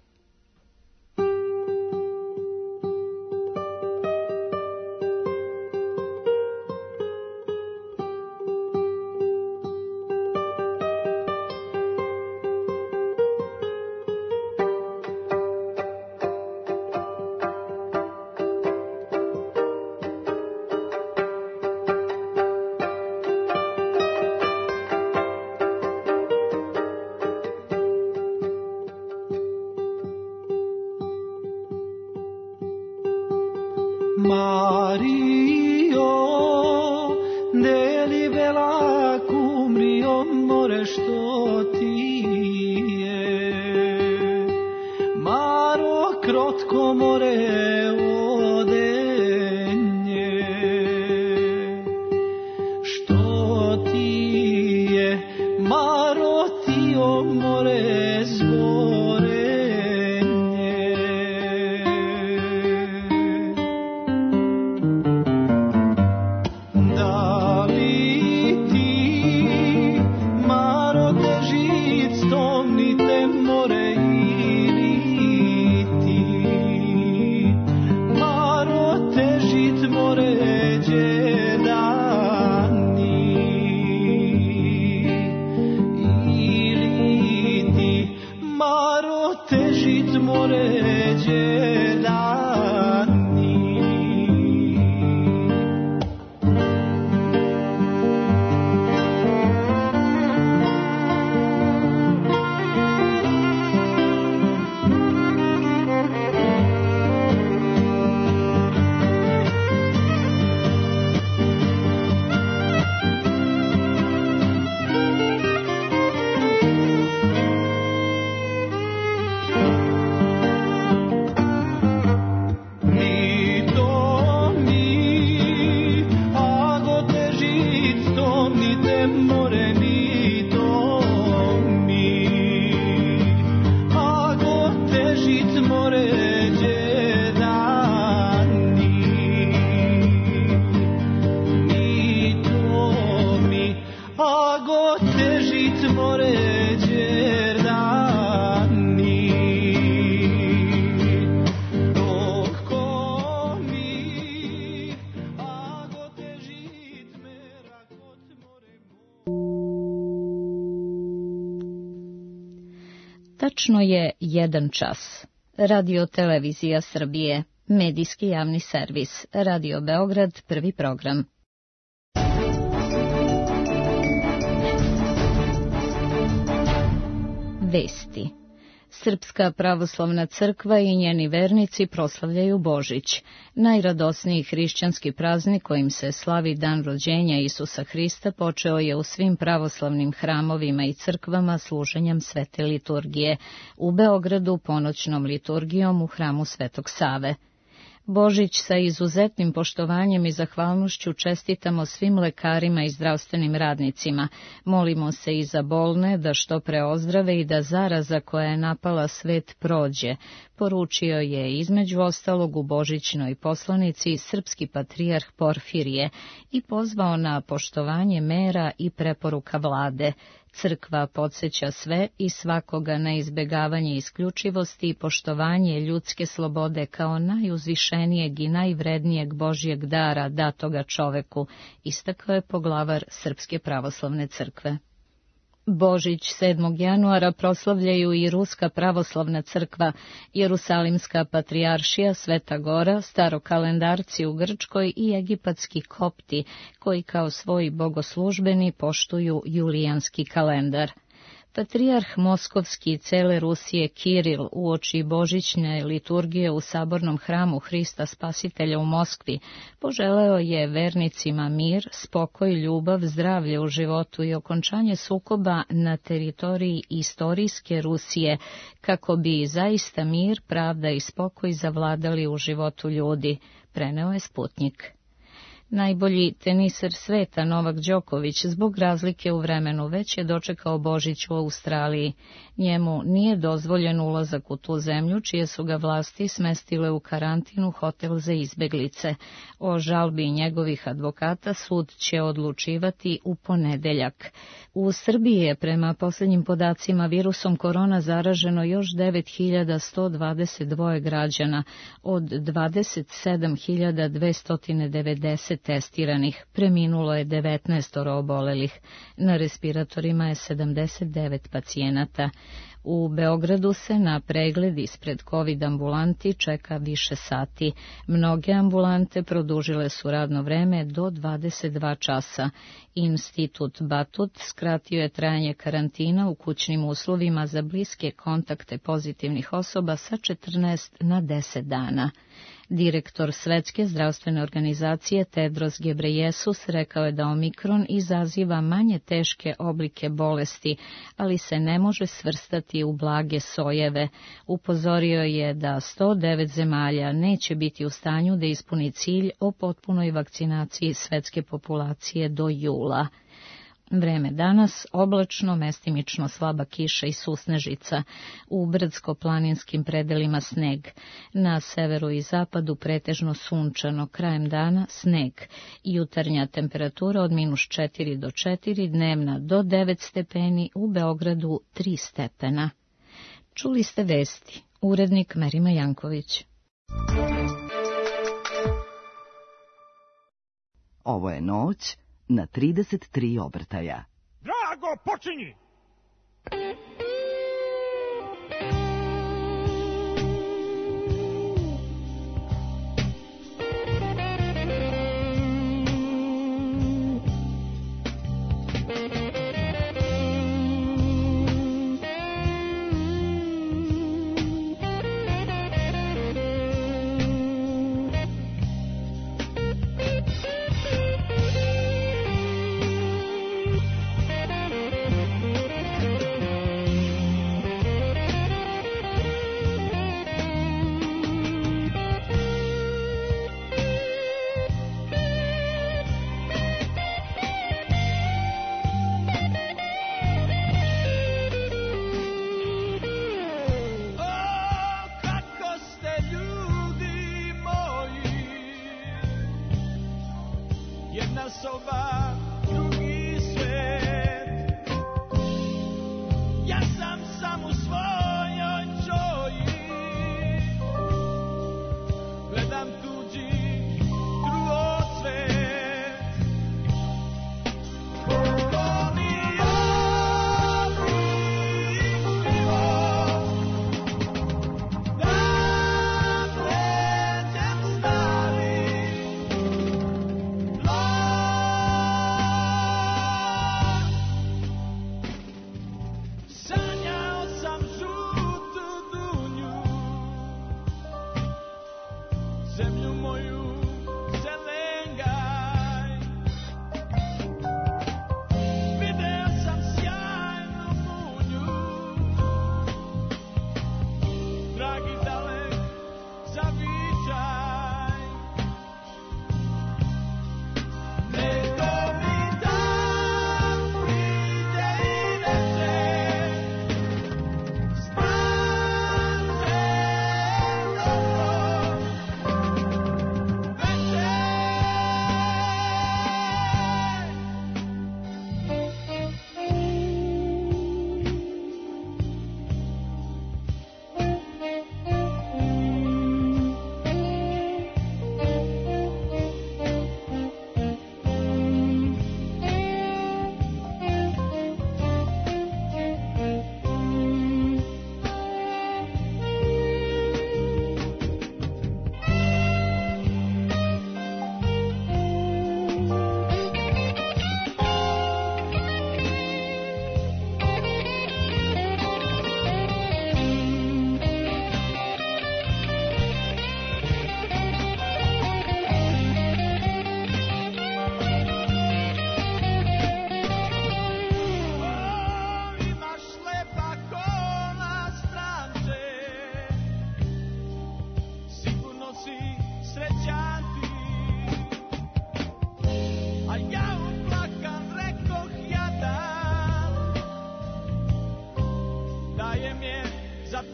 More zvorenje težit moređe dani. Tačno je 1 čas. Radio Televizija Srbije, medijski javni servis, Radio Beograd, prvi program. Vesti. Srpska pravoslavna crkva i njeni vernici proslavljaju Božić, najradosniji hrišćanski praznik kojim se slavi dan rođenja Isusa Hrista počeo je u svim pravoslavnim hramovima i crkvama služenjem svete liturgije, u Beogradu ponoćnom liturgijom u hramu Svetog Save. Božić sa izuzetnim poštovanjem i zahvalnošću čestitamo svim lekarima i zdravstvenim radnicima. Molimo se i za bolne da što pre ozdrave i da zaraza koja je napala svet prođe, poručio je između ostalog u božićnoj poslanici srpski patrijarh Porfirije i pozvao na poštovanje mera i preporuka vlade. Crkva podsjeća sve i svakoga na izbegavanje isključivosti i poštovanje ljudske slobode kao najuzvišenijeg i najvrednijeg Božjeg dara datoga čoveku, istakao je poglavar Srpske pravoslavne crkve. Božić 7. januara proslavljaju i Ruska pravoslavna crkva, Jerusalimska patrijaršija, Sveta Gora, starokalendarci u Grčkoj i egipatski kopti, koji kao svoji bogoslužbeni poštuju julijanski kalendar. Patrijarh Moskovski i cele Rusije Kiril uoči božićne liturgije u sabornom hramu Hrista Spasitelja u Moskvi poželeo je vernicima mir, spokoj, ljubav, zdravlje u životu i okončanje sukoba na teritoriji istorijske Rusije, kako bi zaista mir, pravda i spokoj zavladali u životu ljudi, preneo je Sputnjik. Najbolji teniser sveta Novak Đoković zbog razlike u vremenu već je dočekao Božić u Australiji. Njemu nije dozvoljen ulazak u tu zemlju, čije su ga vlasti smestile u karantinu hotel za izbeglice. O žalbi njegovih advokata sud će odlučivati u ponedeljak. U Srbiji je prema posljednjim podacima virusom korona zaraženo još 9.122 građana od 27.290 testiranih, preminulo je 19 obolelih, na respiratorima je 79 pacijenata. U Beogradu se na pregled ispred COVID ambulanti čeka više sati. Mnoge ambulante produžile su radno vreme do 22 časa. Institut Batut skratio je trajanje karantina u kućnim uslovima za bliske kontakte pozitivnih osoba sa 14 na 10 dana. Direktor Svetske zdravstvene organizacije Tedros Gebreyesus rekao je da omikron izaziva manje teške oblike bolesti, ali se ne može svrstati u blage sojeve. Upozorio je da 109 zemalja neće biti u stanju da ispuni cilj o potpunoj vakcinaciji svetske populacije do jula. Vreme danas oblačno, mestimično slaba kiša i susnežica, u brdsko-planinskim predelima sneg, na severu i zapadu pretežno sunčano, krajem dana sneg, jutarnja temperatura od -4 do 4, dnevna do 9 stepeni, u Beogradu 3 stepena. Čuli ste vesti, urednik Merima Janković. Ovo je noć na 33 obrtaja. Drago, počinji!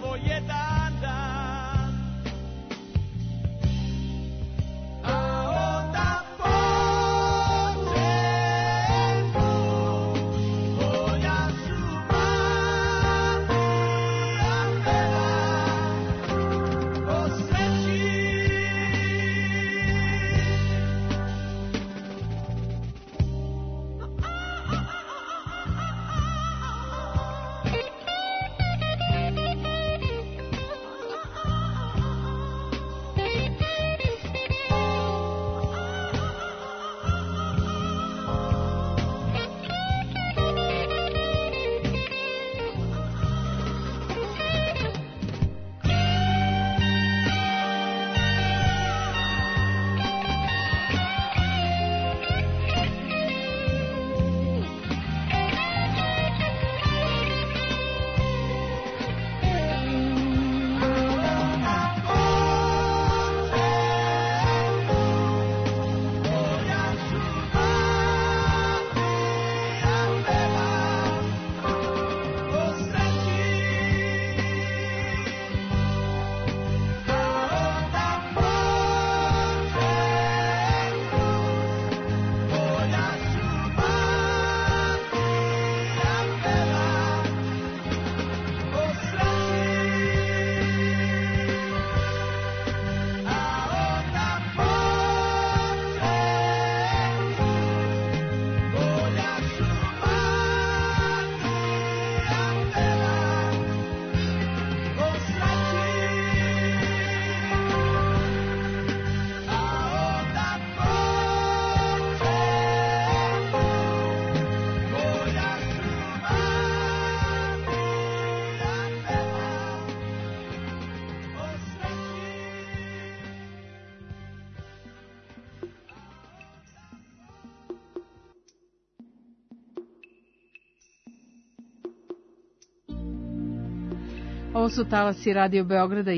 Ovo su talasi Radio Beograda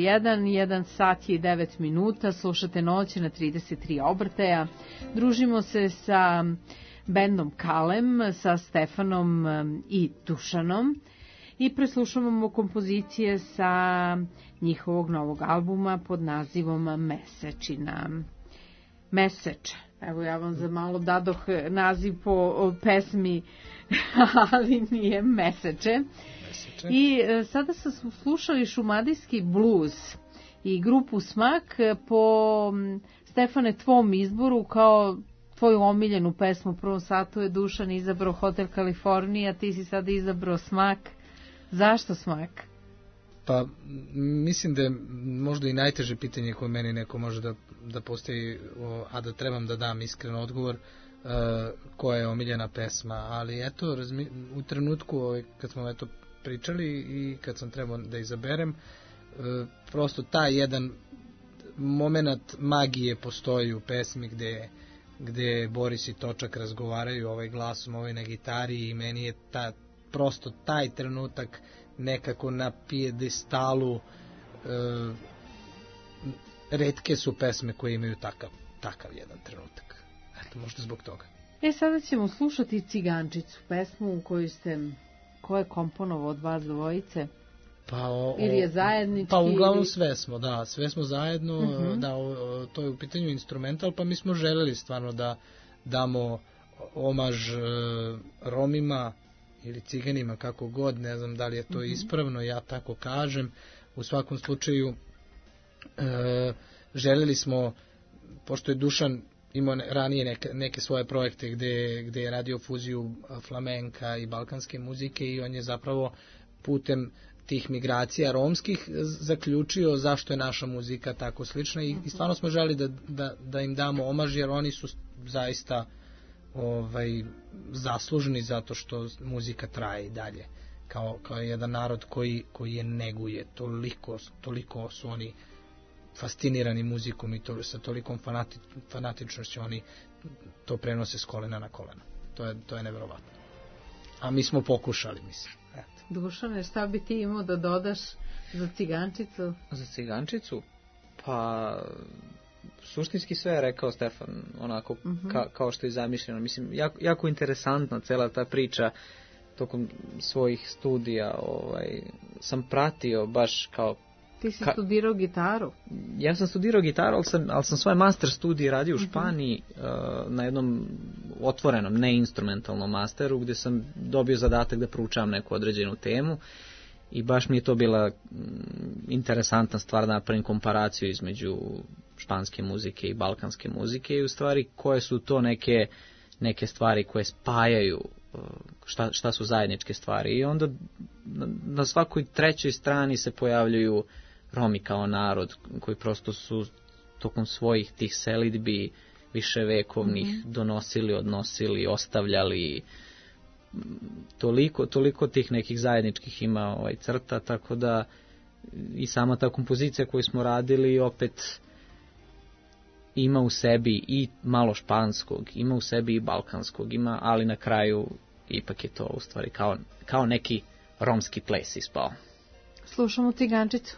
1 sat i 9 minuta, slušate Noć na 33 obrtaja. Družimo se sa bendom Kalem, sa Stefanom i Dušanom i preslušavamo kompozicije sa njihovog novog albuma pod nazivom Mesečina. Meseč, evo ja vam za malo dadoh naziv po pesmi, ali nije Meseče. I sada smo slušali šumadijski bluz i grupu Smak po, Stefane, tvom izboru kao tvoju omiljenu pesmu. U prvom satu je Dušan izabrao Hotel Kalifornija, ti si sada izabrao Smak. Zašto Smak? Pa mislim da je možda i najteže pitanje koje meni neko može da postavi, a da trebam da dam iskren odgovor, koja je omiljena pesma, ali eto, u trenutku kad smo pričali i kad sam trebao da izaberem, prosto taj jedan moment magije postoji u pesmi gde Boris i Točak razgovaraju glasom, na gitari, i meni je prosto taj trenutak nekako na pijedestalu. Retke su pesme koje imaju takav jedan trenutak. Eto, možda zbog toga. Sada ćemo slušati Cigančicu, pesmu u koju ko je komponovao od vas dvojice? Ili je zajednički? Pa uglavnom sve smo zajedno, da, to je u pitanju instrumental, pa mi smo želeli stvarno da damo omaž Romima ili Ciganima, kako god, ne znam da li je to ispravno, ja tako kažem. U svakom slučaju želeli smo, pošto je Dušan imao ranije neke svoje projekte gde je radio fuziju flamenka i balkanske muzike, i on je zapravo putem tih migracija romskih zaključio zašto je naša muzika tako slična, i stvarno smo želeli da im damo omaž, jer oni su zaista zaslužni zato što muzika traje i dalje kao jedan narod koji je neguje, toliko su oni fascinirani muzikom i sa tolikom fanatičnošću oni to prenose s kolena na koleno. To je neverovatno. A mi smo pokušali, mislim. Dušane, šta bi ti imao da dodaš za Cigančicu? Za Cigančicu? Pa suštinski sve je rekao Stefan, onako kao što je zamišljeno. Mislim, jako interesantna cela ta priča. tokom svojih studija sam pratio baš kao... Ti si studirao gitaru? Ja sam studirao gitaru, ali sam svoje master studije radio u Španiji na jednom otvorenom, neinstrumentalnom masteru, gdje sam dobio zadatak da proučavam neku određenu temu i baš mi je to bila interesantna stvar da napravim komparaciju između španske muzike i balkanske muzike i u stvari koje su to neke stvari koje spajaju, šta su zajedničke stvari. I onda na svakoj trećoj strani se pojavljuju Romi kao narod koji prosto su tokom svojih tih selidbi viševekovnih donosili, odnosili, ostavljali. Toliko tih nekih zajedničkih ima crta, tako da i sama ta kompozicija koju smo radili opet ima u sebi i malo španskog, ima u sebi i balkanskog, ali na kraju ipak je to u stvari kao neki romski ples ispao. Slušamo Cigančicu.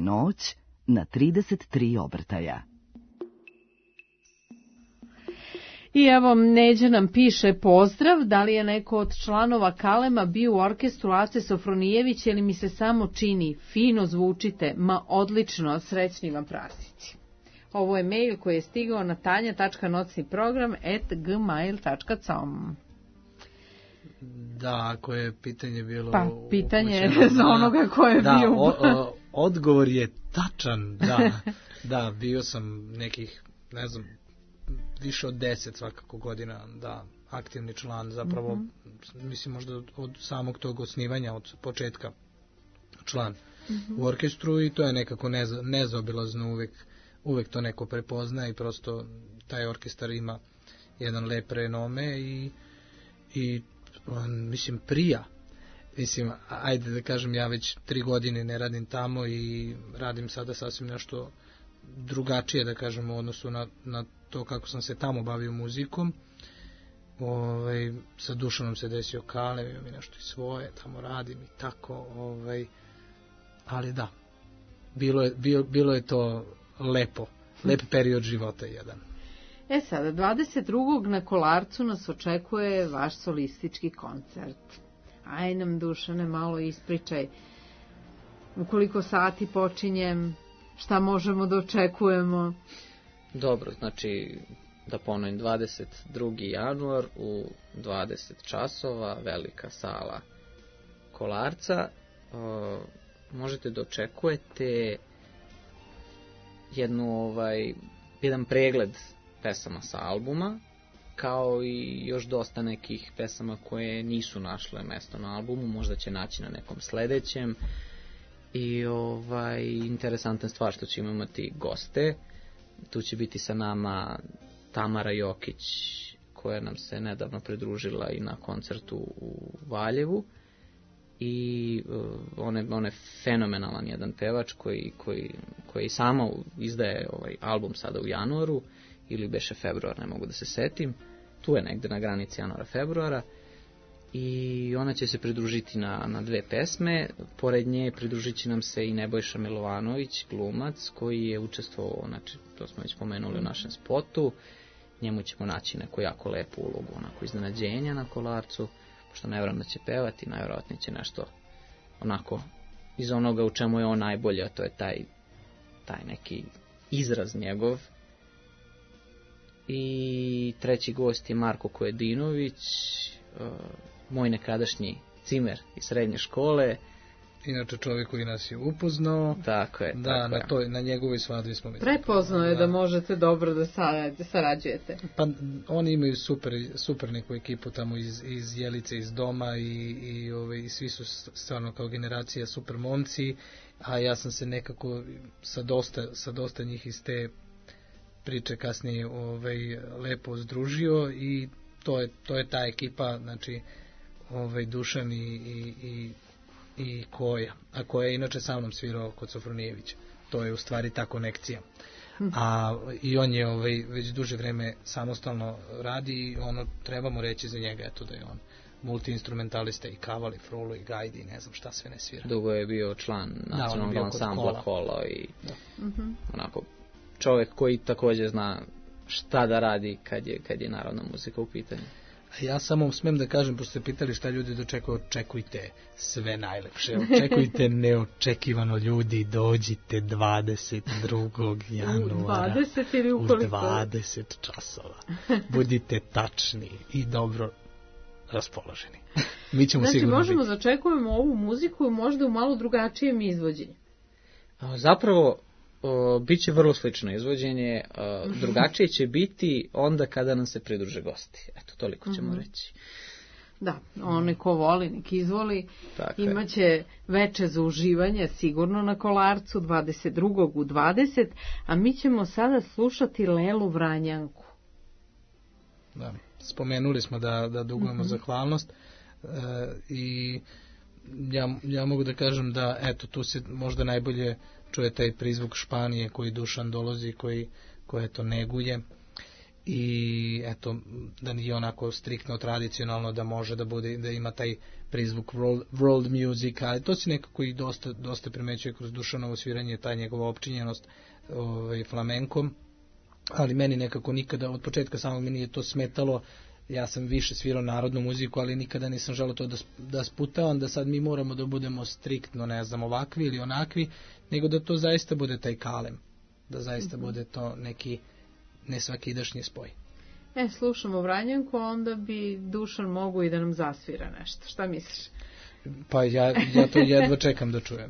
noć na 33 obrtaja. I evo, Neđa nam piše pozdrav, da li je neko od članova Kalema bio u orkestru Ace Sofronijević ili mi se samo čini, fino zvučite, ma odlično, srećni vam praznici. Ovo je mail koji je stigao na tanja.nocniprogram@gmail.com. Da, ako je pitanje bilo... Pa, pitanje za onoga ko je bio... Odgovor je tačan, da. Da, bio sam nekih, ne znam, više od 10 svakako godina, da, aktivni član, zapravo, mislim možda od samog tog osnivanja, od početka član u orkestru, i to je nekako nezaobilazno, uvek to neko prepozna i prosto taj orkestar ima jedan lep renome i mislim prija. Mislim, ajde da kažem, ja već 3 godine ne radim tamo i radim sada sasvim nešto drugačije, da kažem, u odnosu na to kako sam se tamo bavio muzikom. Sa Dušanom se desio Kalem, imam i nešto i svoje, tamo radim i tako, ali da, bilo je to lep period života jedan. Sada, 22. na Kolarcu nas očekuje vaš solistički koncert. Aj nam, Dušane, malo ispričaj. U koliko sati počinjem? Šta možemo da očekujemo? Dobro, znači, da ponovim, 22. januar u 20 časova, velika sala Kolarca. Možete da očekujete jedan pregled pesama sa albuma, kao i još dosta nekih pesama koje nisu našle mesto na albumu, možda će naći na nekom sledećem. I interesantna stvar što ćemo imati goste. Tu će biti sa nama Tamara Jokić, koja nam se nedavno pridružila i na koncertu u Valjevu. I on je fenomenalan jedan pevač koji samo izdaje album sada u januaru, ili beše februar, ne mogu da se setim. Tu je negde na granici januara-februara. I ona će se pridružiti na 2 pesme. Pored nje pridružit će nam se i Nebojša Milovanović, glumac, koji je učestvovao, znači, to smo već pomenuli u našem spotu. Njemu ćemo naći neku jako lepu ulogu, onako iznenađenja na Kolarcu, pošto ne vjerujem da će pevati, najvjerojatnije će nešto onako iz onoga u čemu je on najbolji, a to je taj neki izraz njegov. I treći gost je Marko Kojedinović, moj nekadašnji cimer iz srednje škole. Inače čovjek koji nas je upoznao. Tako je. Da, na njegovoj svadbi smo vidjeli. Prepoznao je da možete dobro da sarađujete. Pa oni imaju super neku ekipu tamo iz Jelice, iz doma i svi su stvarno kao generacija super momci, a ja sam se nekako sa dosta njih iz te priče kasnije lepo združio i to je ta ekipa, znači Dušan i Koja, a Koja je inače sa mnom svirao kod Sofronijevića. To je u stvari ta konekcija. I on je već duže vreme samostalno radi i trebamo reći za njega, eto da je on multiinstrumentalista i kaval i frulu i gajdi i ne znam šta sve ne svira. Dugo je bio član nacionalnog ansambla Kolo i onako čovjek koji također zna šta da radi kad je narodna muzika u pitanju. Ja samo smem da kažem, pošto ste pitali šta ljudi dočekuju, očekujte sve najlepše. Očekujte neočekivano, ljudi, dođite 22. januara u 20 časova. Budite tačni i dobro raspoloženi. Mi ćemo znači, sigurno možemo da očekujemo ovu muziku možda u malo drugačijem izvođenju. Zapravo, bit će vrlo slično izvođenje, drugačije će biti onda kada nam se pridruže gosti. Eto, toliko ćemo reći. Da, onaj ko voli, nek izvoli. Imaće veče za uživanje sigurno na Kolarcu 22. u 20, a mi ćemo sada slušati Lelu Vranjanku. Da, spomenuli smo da dugujemo zahvalnost i ja mogu da kažem da eto, tu se možda najbolje čuje taj prizvuk Španije koji Dušan dolazi, koji to neguje i eto, da nije onako striktno tradicionalno, da može da bude, da ima taj prizvuk world music, ali to se nekako i dosta primećuje kroz Dušanovo sviranje, ta njegova opčinjenost flamenkom, ali meni nekako nikada, od početka samog mi nije to smetalo. Ja sam više svirao narodnu muziku, ali nikada nisam želeo to da sputavam, da sad mi moramo da budemo striktno, ne znam, ovakvi ili onakvi, nego da to zaista bude taj kalem, da zaista bude to neki nesvakidašnji spoj. Slušamo Vranjanku, onda bi Dušan mogu i da nam zasvira nešto. Šta misliš? Pa ja to jedva čekam da čujem.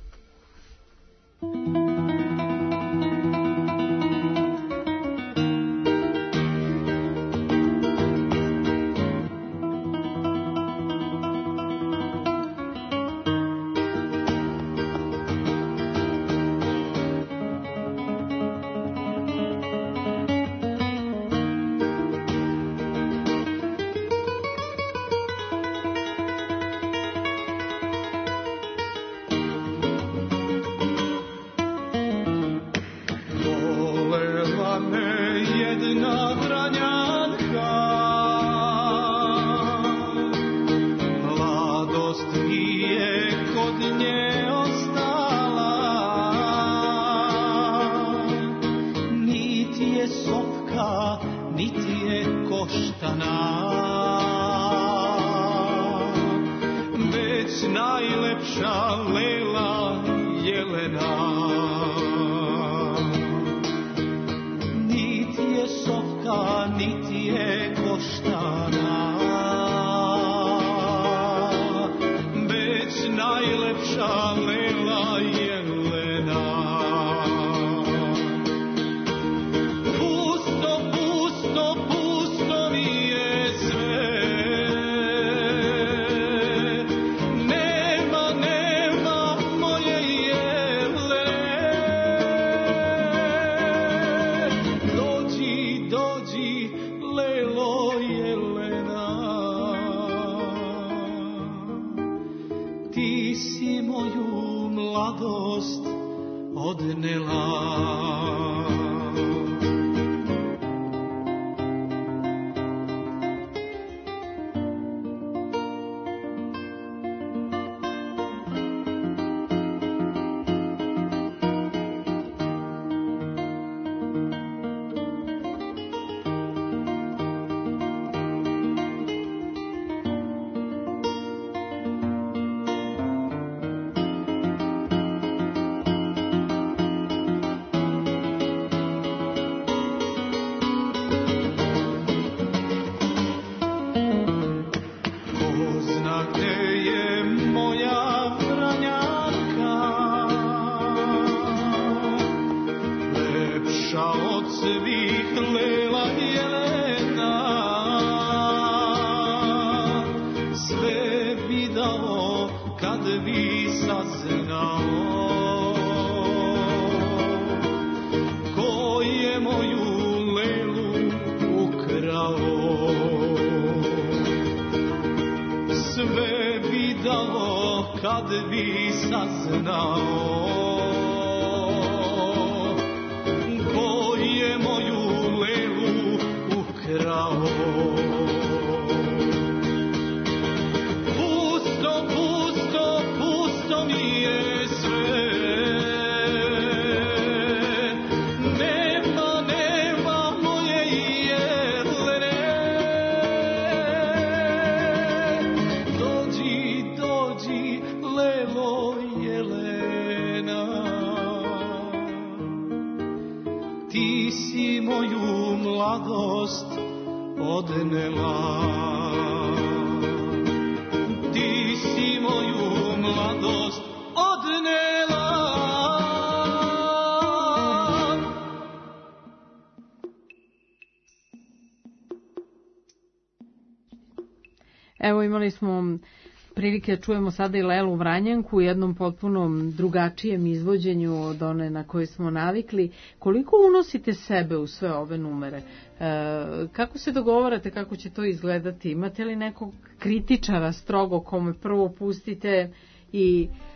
Evo, imali smo prilike da čujemo sada i Lelu Vranjanku u jednom potpuno drugačijem izvođenju od one na koje smo navikli. Koliko unosite sebe u sve ove numere? Kako se dogovarate, kako će to izgledati? Imate li nekog kritičara strogo kome prvo pustite i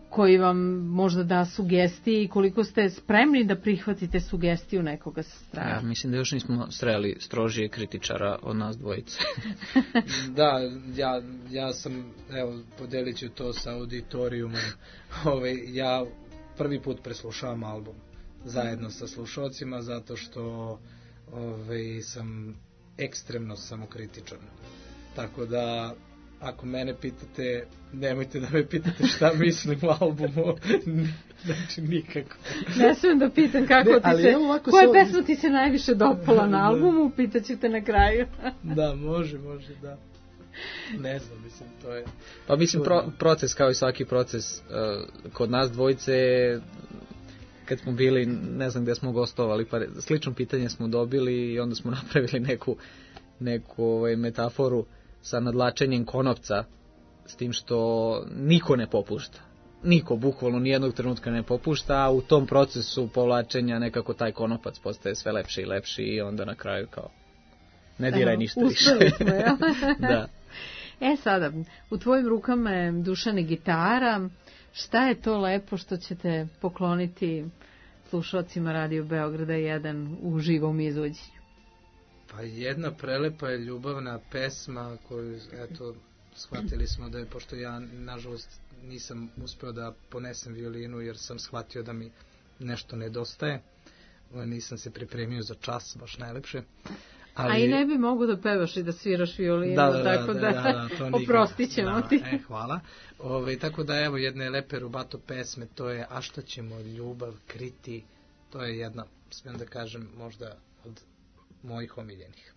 koji vam možda da sugestije i koliko ste spremni da prihvatite sugestiju nekoga sa strane. Ja mislim da još nismo sreli strožije kritičara od nas dvojice. Da, ja sam, evo, podelit ću to sa auditorijumom. Ja prvi put preslušavam album zajedno sa slušalcima zato što sam ekstremno samokritičan. Tako da, ako mene pitate, nemojte da me pitate šta mislim o albumu. Znači, nikako. Ne smijem da pitam kako ti se... Koja pesma ti se najviše dopala na albumu, pitaću te na kraju. Da, može, da. Ne znam, mislim, to je... Pa mislim, proces kao i svaki proces, kod nas dvojice, kad smo bili, ne znam gde smo gostovali, pa slično pitanje smo dobili i onda smo napravili neku metaforu sa nadlačenjem konopca, s tim što niko ne popušta. Niko, bukvalno, nijednog trenutka ne popušta, a u tom procesu povlačenja nekako taj konopac postaje sve lepši i lepši i onda na kraju kao ne diraj ništa više. Smo, ja? Da. Sada, u tvojim rukama je Dušane gitara. Šta je to lepo što ćete pokloniti slušalcima Radio Beograda 1 u živom izvođenju? Pa jedna prelepa je ljubavna pesma koju, eto, shvatili smo da je, pošto ja, nažalost, nisam uspeo da ponesem violinu jer sam shvatio da mi nešto nedostaje. Nisam se pripremio za čas, baš najlepše. Ali... A i ne bi mogu da pevaš i da sviraš violinu, tako da oprostit ćemo ti. Hvala. Tako da, evo, jedne lepe rubato pesme, to je A šta ćemo ljubav kriti, to je jedna, smijem da kažem, možda od mojih omiljenih.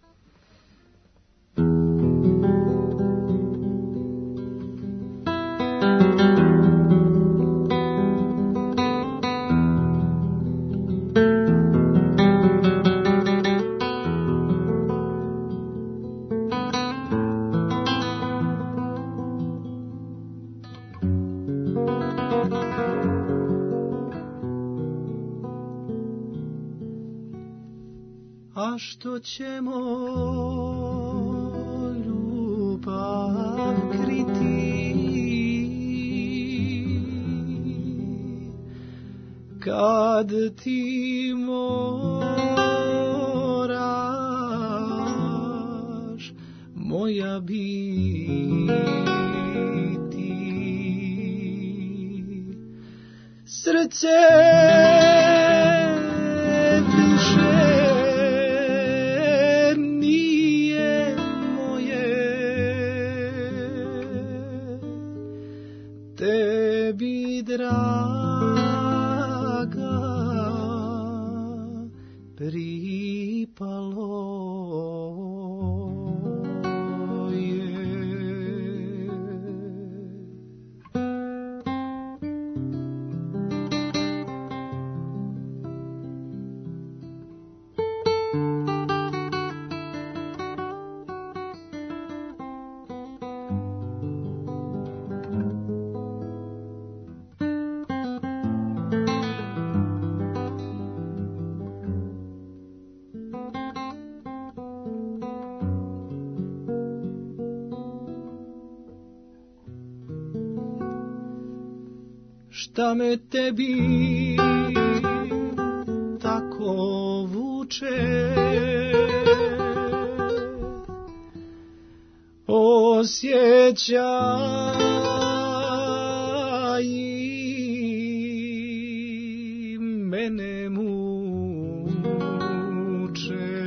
Što ćemo ljubav kriti kad ti moraš moja biti. Srce šta me tebi tako vuče, osjećaj mene muče,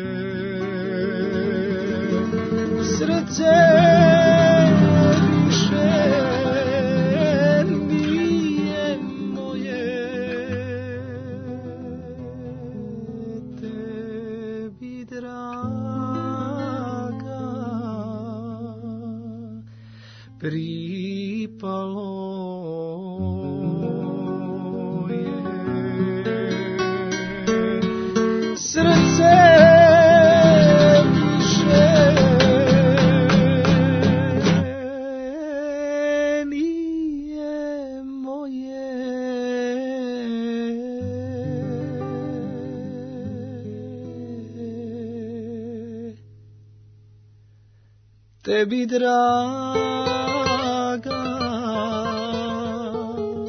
srce pripalo je. Srce više nije moje, tebi draga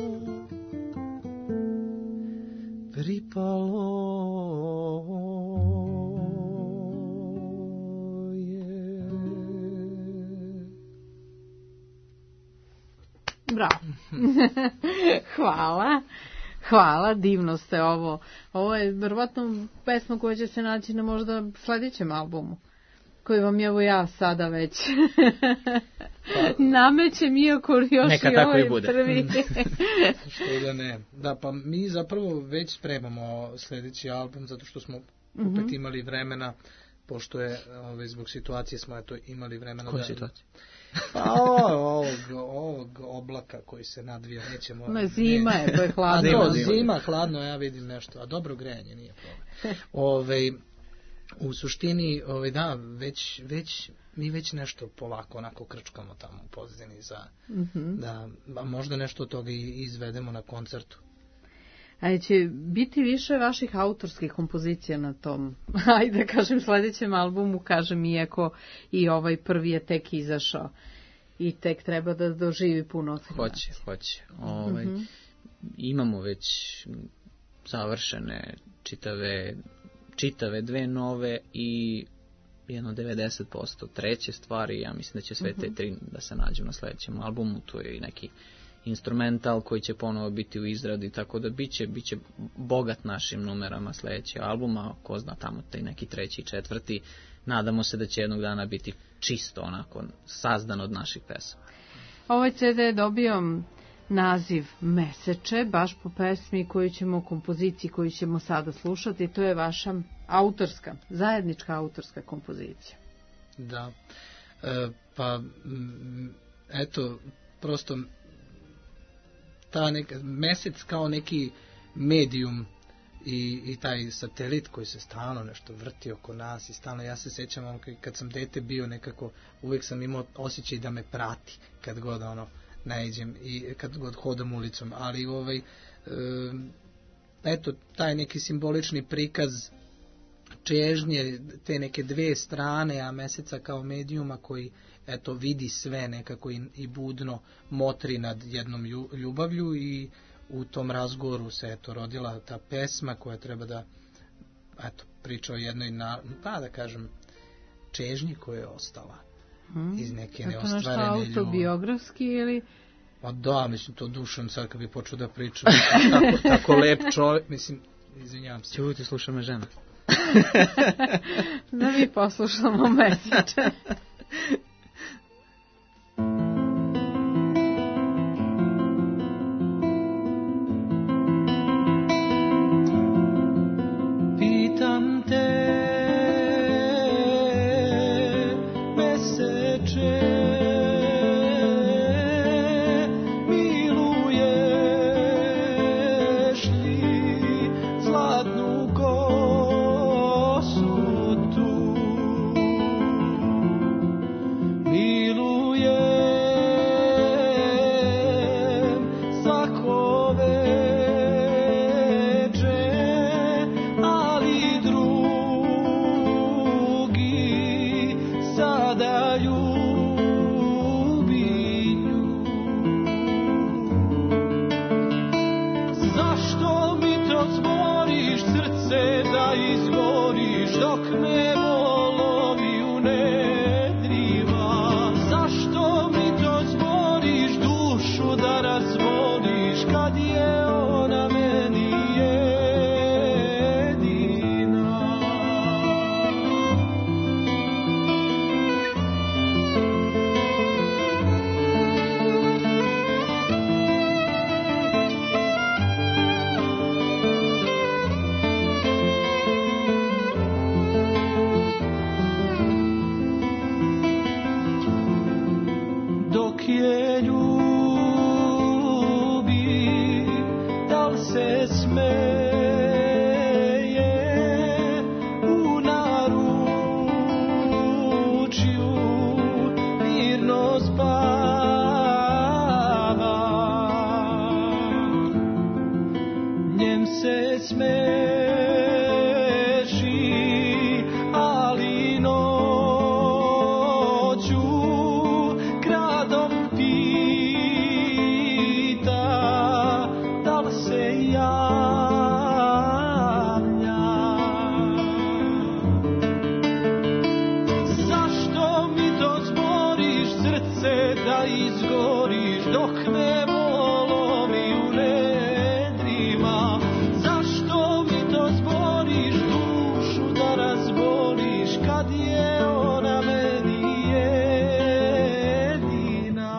Bravo. Hvala. Hvala, divno ste ovo. Ovo je verovatno pesma koja će se naći na možda sledećem albumu, koji vam evo ja sada već namećem, iako još neka i tako ovaj i bude. Prvi. Što da ne. Da, pa mi zapravo već spremamo sledeći album, zato što smo opet imali vremena, pošto je zbog situacije smo imali vremena. Koja situacija? Pa ovog oblaka koji se nadvija, nećemo... Zima je, to je hladno. Zima, hladno, ja vidim nešto, a dobro grejanje nije problem. U suštini, da, mi već nešto polako onako krčkamo tamo u pozadini da možda nešto od toga i izvedemo na koncertu. A će biti više vaših autorskih kompozicija na tom, ajde da kažem, sledećem albumu, kažem, iako i ovaj prvi je tek izašao i tek treba da doživi puno afirmacije. Hoće. Imamo već završene čitave dve nove i jedno 90% treće stvari. Ja mislim da će sve te tri da se nađu na sledećem albumu. Tu je i neki instrumental koji će ponovo biti u izradi, tako da biće bogat našim numerama sledećeg albuma, ko zna tamo taj neki treći i četvrti. Nadamo se da će jednog dana biti čisto onako sazdan od naših pesama. Ovaj CD je dobio naziv Meseče, baš po pesmi kompoziciji koju ćemo sada slušati. To je vaša autorska, zajednička autorska kompozicija. Da, pa eto, prosto mesec kao neki medijum i taj satelit koji se stalno nešto vrti oko nas i stalno, ja se sjećam kad sam dete bio nekako, uvijek sam imao osjećaj da me prati kad god naiđem i kad god hodam ulicom, ali eto, taj neki simbolični prikaz čežnje, te neke dve strane, a meseca kao medijuma koji eto vidi sve nekako i budno motri nad jednom ljubavlju, i u tom razgovoru se eto rodila ta pesma koja treba da eto priča o jednoj da kažem čežnji koja je ostala iz neke neostvarene ljubavi. Nešto autobiografski ili? Pa da, mislim, to Dušan sad kad bi počeo da priča tako lep čovjek, mislim, izvinjavam se. Čuti, sluša me žena. Da mi poslušamo Meseče. srce da izgoriš dok me lomi u nedrima. Zašto mi to zboriš, dušu da razboliš, kad je ona meni jedina.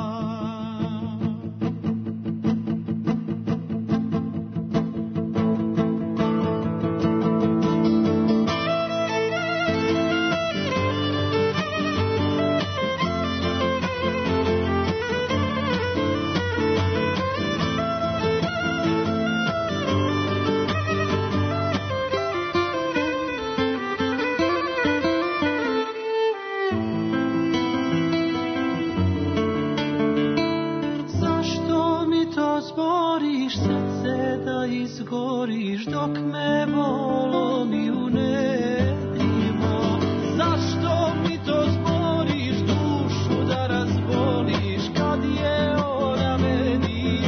Izgoriš dok me lomi u nedrima. Zašto mi to zboriš, dušu da razboliš, kad je ona meni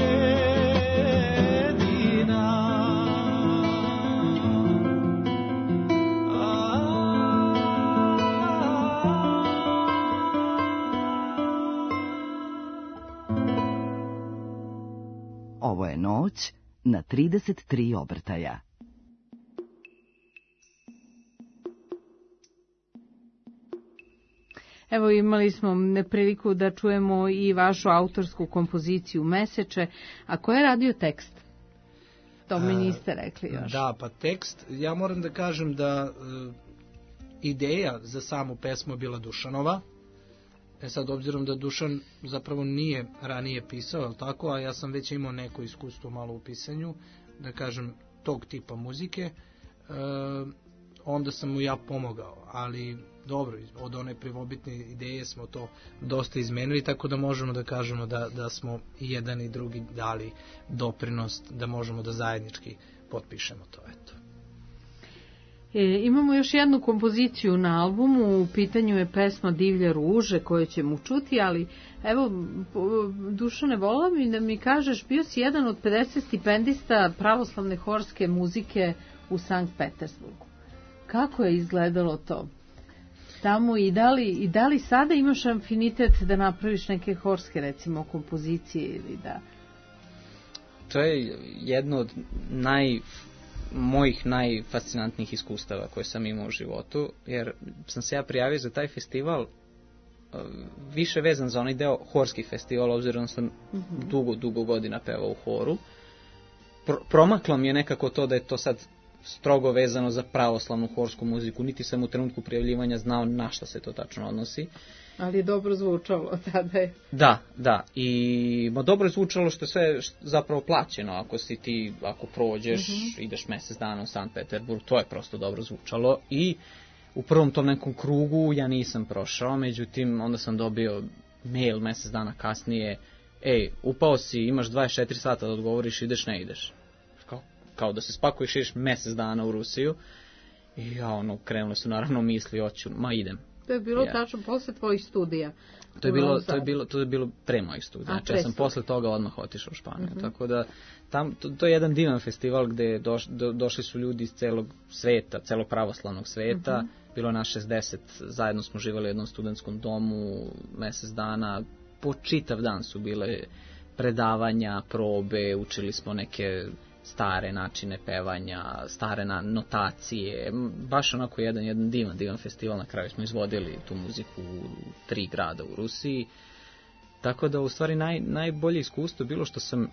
jedina. Ovo je noć na 33 obrtaja. Evo, imali smo nepriliku da čujemo i vašu autorsku kompoziciju Meseče, a ko je radio tekst? To mi niste rekli još. Da, pa tekst, ja moram da kažem da ideja za samu pesmu je bila Dušanova. Sad, obzirom da Dušan zapravo nije ranije pisao, je li tako, a ja sam već imao neko iskustvo malo u pisanju, da kažem, tog tipa muzike, onda sam mu ja pomogao, ali dobro, od one prvobitne ideje smo to dosta izmenili, tako da možemo da kažemo da smo i jedan i drugi dali doprinos, da možemo da zajednički potpišemo to, eto. Imamo još jednu kompoziciju na albumu, u pitanju je pesma Divlje ruže koju ćemo čuti, ali evo, Dušane, volila mi da mi kažeš, bio si jedan od 50 stipendista pravoslavne horske muzike u Sankt Petersburgu. Kako je izgledalo to tamo i da li sada imaš afinitet da napraviš neke horske, recimo, kompozicije ili da... To je jedno od mojih najfascinantnijih iskustava koje sam imao u životu, jer sam se ja prijavio za taj festival više vezan za onaj deo horskih festivala, obzirom da sam dugo godina pevao u horu. Promaklo mi je nekako to da je to sad strogo vezano za pravoslavnu horsku muziku, niti sam u trenutku prijavljivanja znao na šta se to tačno odnosi. Ali je dobro zvučalo tada je. Da, i dobro je zvučalo što je sve zapravo plaćeno, ako prođeš, ideš mjesec dana u Sankt Peterburg, to je prosto dobro zvučalo i u prvom tom nekom krugu ja nisam prošao, međutim onda sam dobio mail mjesec dana kasnije, upao si, imaš 24 sata da odgovoriš, ideš, ne ideš. Kao da se spakuješ, ideš mjesec dana u Rusiju i krenule su naravno misli, idem. To je bilo tačno posle tvojih studija. To je bilo pre mojih studija. Znači ja sam posle toga odmah otišao u Španiju. Tako da to je jedan divan festival gde došli su ljudi iz celog sveta, celog pravoslavnog sveta. Bilo nas 60, zajedno smo živjeli u jednom studentskom domu mjesec dana. Po čitav dan su bile predavanja, probe, učili smo neke stare načine pevanja, stare notacije, baš onako jedan divan festival. Na kraju smo izvodili tu muziku u 3 grada u Rusiji, tako da u stvari najbolje iskustvo bilo što sam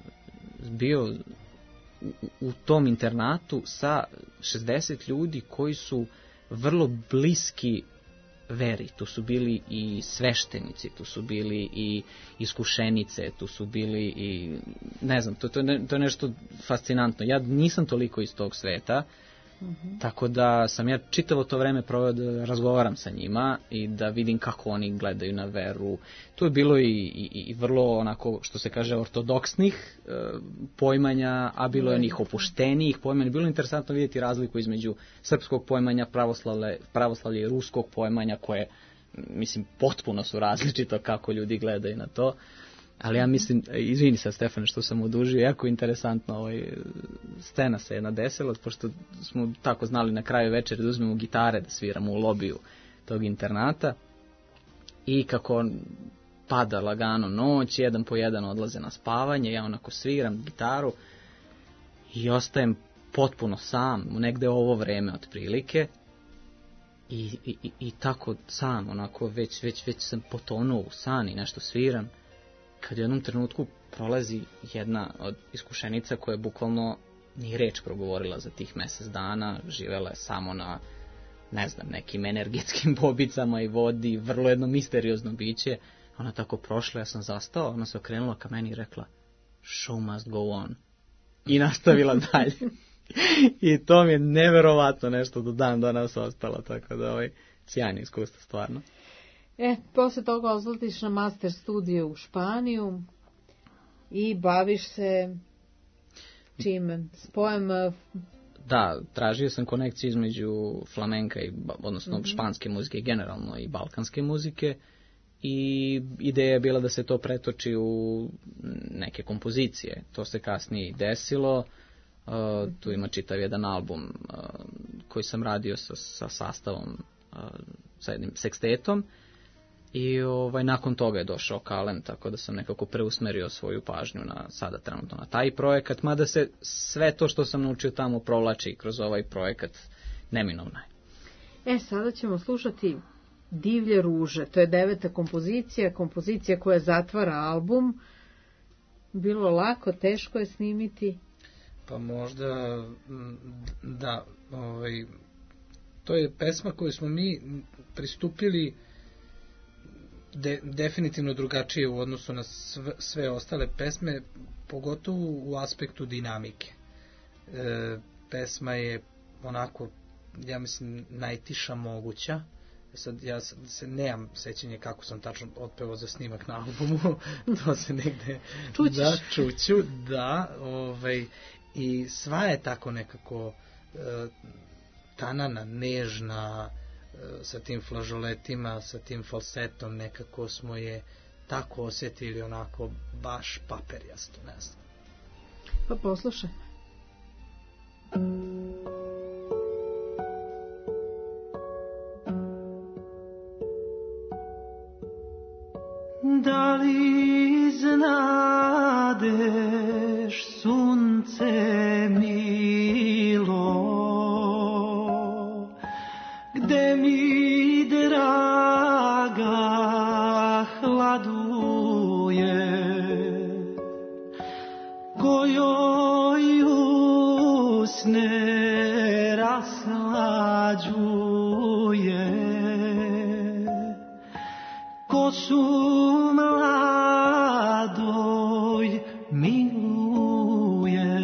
bio u tom internatu sa 60 ljudi koji su vrlo bliski veri. Tu su bili i sveštenici, tu su bili i iskušenice, tu su bili i, ne znam, to je nešto fascinantno. Ja nisam toliko iz tog sveta, tako da sam ja čitavo to vreme proveo da razgovaram sa njima i da vidim kako oni gledaju na veru. Tu je bilo i vrlo, onako, što se kaže, ortodoksnih poimanja, a bilo je onih opuštenijih poimanja. Bilo je interesantno vidjeti razliku između srpskog poimanja pravoslavlja i ruskog poimanja, koje, mislim, potpuno su različito kako ljudi gledaju na to. Ali ja mislim, izvini sad Stefane što sam odužio, jako interesantno scena se jedna desila, pošto smo tako znali na kraju večeri da uzmemo gitare da sviramo u lobiju tog internata. i kako pada lagano noć, jedan po jedan odlaze na spavanje, ja onako sviram gitaru i ostajem potpuno sam, negde ovo vreme otprilike, i tako sam, onako već sam potonuo u san i nešto sviram, kad u jednom trenutku prolazi jedna od iskušenica koja je bukvalno ni reč progovorila za tih mjesec dana, živela je samo na, ne znam, nekim energetskim bobicama i vodi, vrlo jedno misteriozno biće. Ona tako prošla, ja sam zastao, ona se okrenula ka meni i rekla show must go on. I nastavila dalje. I to mi je neverovatno nešto do dan danas ostalo, tako da sjajno iskustvo stvarno. Posle toga odletiš na master studiju u Španiju i baviš se čime? Spojem? Da, tražio sam konekciju između flamenka, odnosno španske muzike generalno i balkanske muzike, i ideja je bila da se to pretoči u neke kompozicije. To se kasnije i desilo. Tu ima čitav jedan album koji sam radio sa sastavom, sa jednim sekstetom, i nakon toga je došao Kalem, tako da sam nekako preusmerio svoju pažnju sada trenutno na taj projekat, mada se sve to što sam naučio tamo provlači kroz ovaj projekat neminovno je. Sada ćemo slušati Divlje ruže, to je 9. kompozicija koja zatvara album. Bilo lako, teško je snimiti? Pa možda, da, to je pesma koju smo mi pristupili definitivno drugačije u odnosu na sve ostale pesme, pogotovo u aspektu dinamike. Pesma je onako, ja mislim, najtiša moguća. Sad ja se nemam sećanje kako sam tačno otpevao za snimak na albumu, to se negde čuću, da, i sva je tako nekako tanana, nežna, sa tim flažoletima, sa tim falsetom, nekako smo je tako osjetili, onako baš paperjasto, ne znam. Pa poslušaj. Da li znadeš, sunce milo, gde mi draga hladuje, kojoj usne raslađuje, ko su mladoj miluje.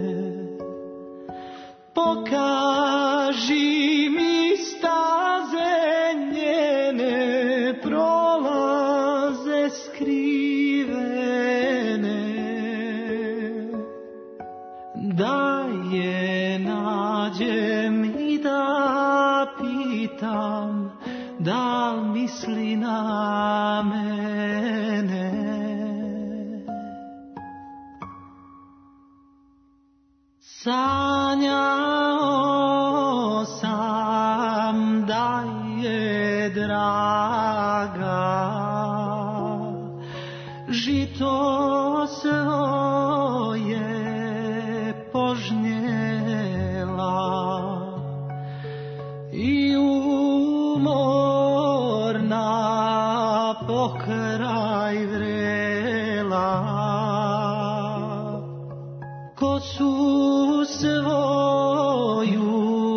Pokaži mi staze njene, prolaze skrivene, da je nađem i da pitam, da li misli na mene. Sanjao sam da je draga, žito svoje požnjela i umorna pokraj vrela, kosu svoju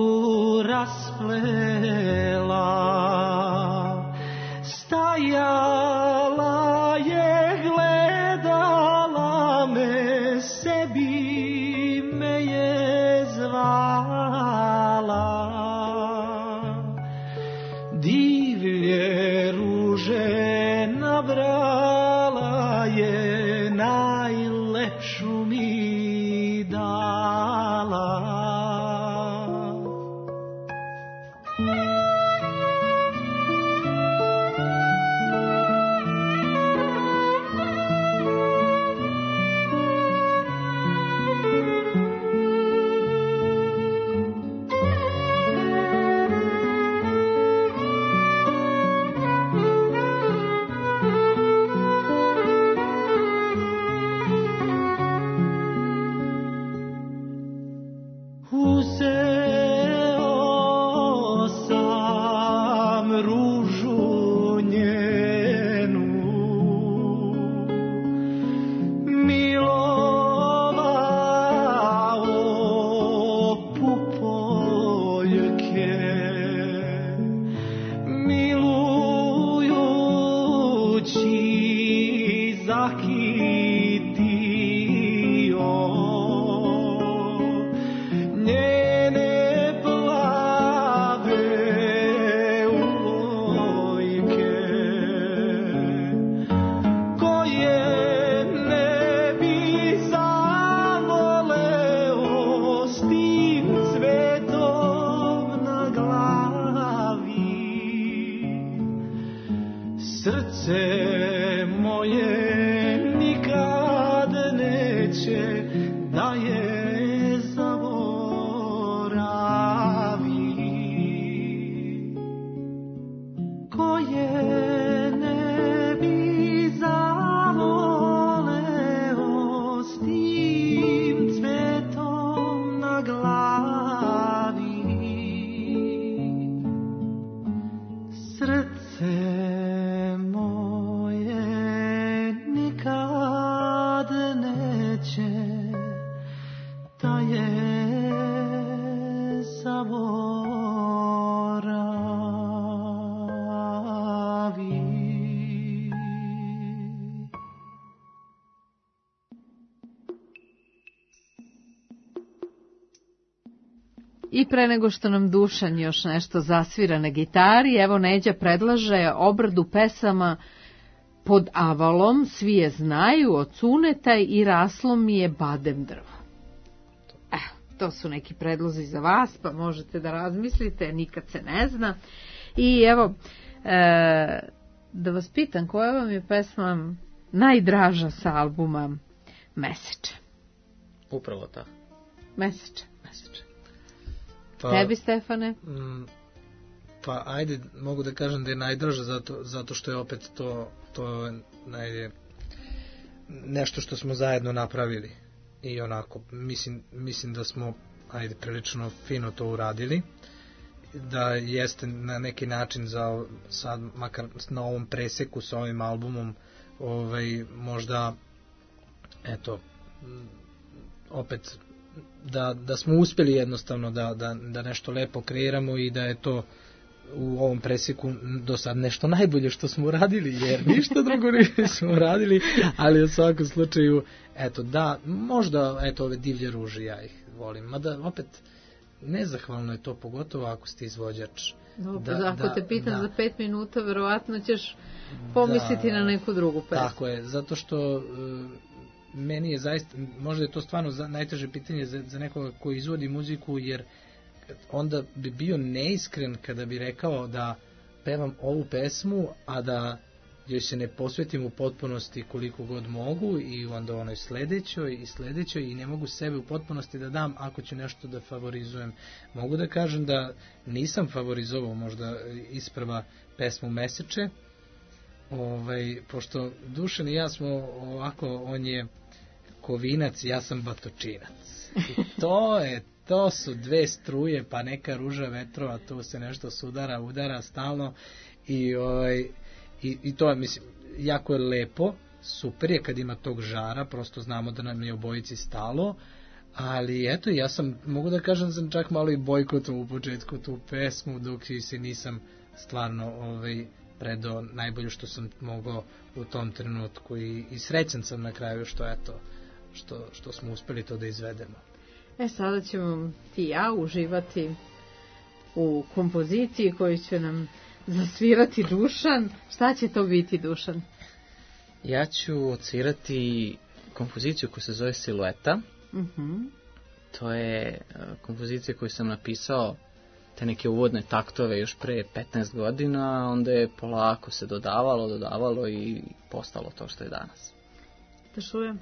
rasplela, stajala je, gledala me, sebi me je zvala. Divlje ruže nabrala je, najlepšu mi da. Srce moje nikad neće da je zaboravi. Koje ne bi zavoleo s tim cvetom na glavi. Srce I pre nego što nam Dušan još nešto zasvira na gitari, evo Neđa predlaže obradu pesama Pod avalom, svi je znaju, od Cunetaj i Raslo mi je badem drvo. To su neki predlozi za vas, pa možete da razmislite, nikad se ne zna. I evo, da vas pitam, koja vam je pesma najdraža sa albuma Meseče? Upravo ta. Meseče. Pa, tebi, Stefane? Pa ajde, mogu da kažem da je najdraža zato što je opet to nešto što smo zajedno napravili i onako mislim da smo prilično fino to uradili, da jeste na neki način za sad, makar na ovom preseku sa ovim albumom možda eto opet da smo uspjeli jednostavno da nešto lepo kreiramo i da je to u ovom preseku do sad nešto najbolje što smo uradili, jer ništa drugo nismo uradili, ali u svakom slučaju eto da, možda eto ove Divlje ruže ja ih volim, mada opet nezahvalno je to, pogotovo ako ste izvođač. Ako te pitam za 5 minuta, verovatno ćeš pomisliti na neku drugu pesmu. Tako je, zato što meni je zaista, možda je to stvarno najteže pitanje za nekoga koji izvodi muziku, jer onda bi bio neiskren kada bi rekao da pevam ovu pesmu, a da joj se ne posvetim u potpunosti koliko god mogu, i onda onoj sledećoj i ne mogu sebe u potpunosti da dam ako ću nešto da favorizujem. Mogu da kažem da nisam favorizovao možda isprva pesmu Meseče, pošto Dušan i ja smo ovako, on je kovinac, ja sam batočinac. I to su dve struje, pa neka ruža vetrova, tu se nešto sudara, udara stalno i to je, mislim, jako je lepo, super je kad ima tog žara, prosto znamo da nam je obojici stalo, ali eto, ja mogu da kažem, sam čak malo i bojkotom u početku tu pesmu, dok se nisam stvarno predao najbolje što sam mogao u tom trenutku, i srećan sam na kraju što smo uspeli to da izvedemo. Sada ćemo ti i ja uživati u kompoziciji koju će nam zasvirati Dušan. Šta će to biti, Dušan? Ja ću odsvirati kompoziciju koja se zove Silueta. To je kompozicija koju sam napisao, te neke uvodne taktove još pre 15 godina, onda je polako se dodavalo i postalo to što je danas. Da čujem.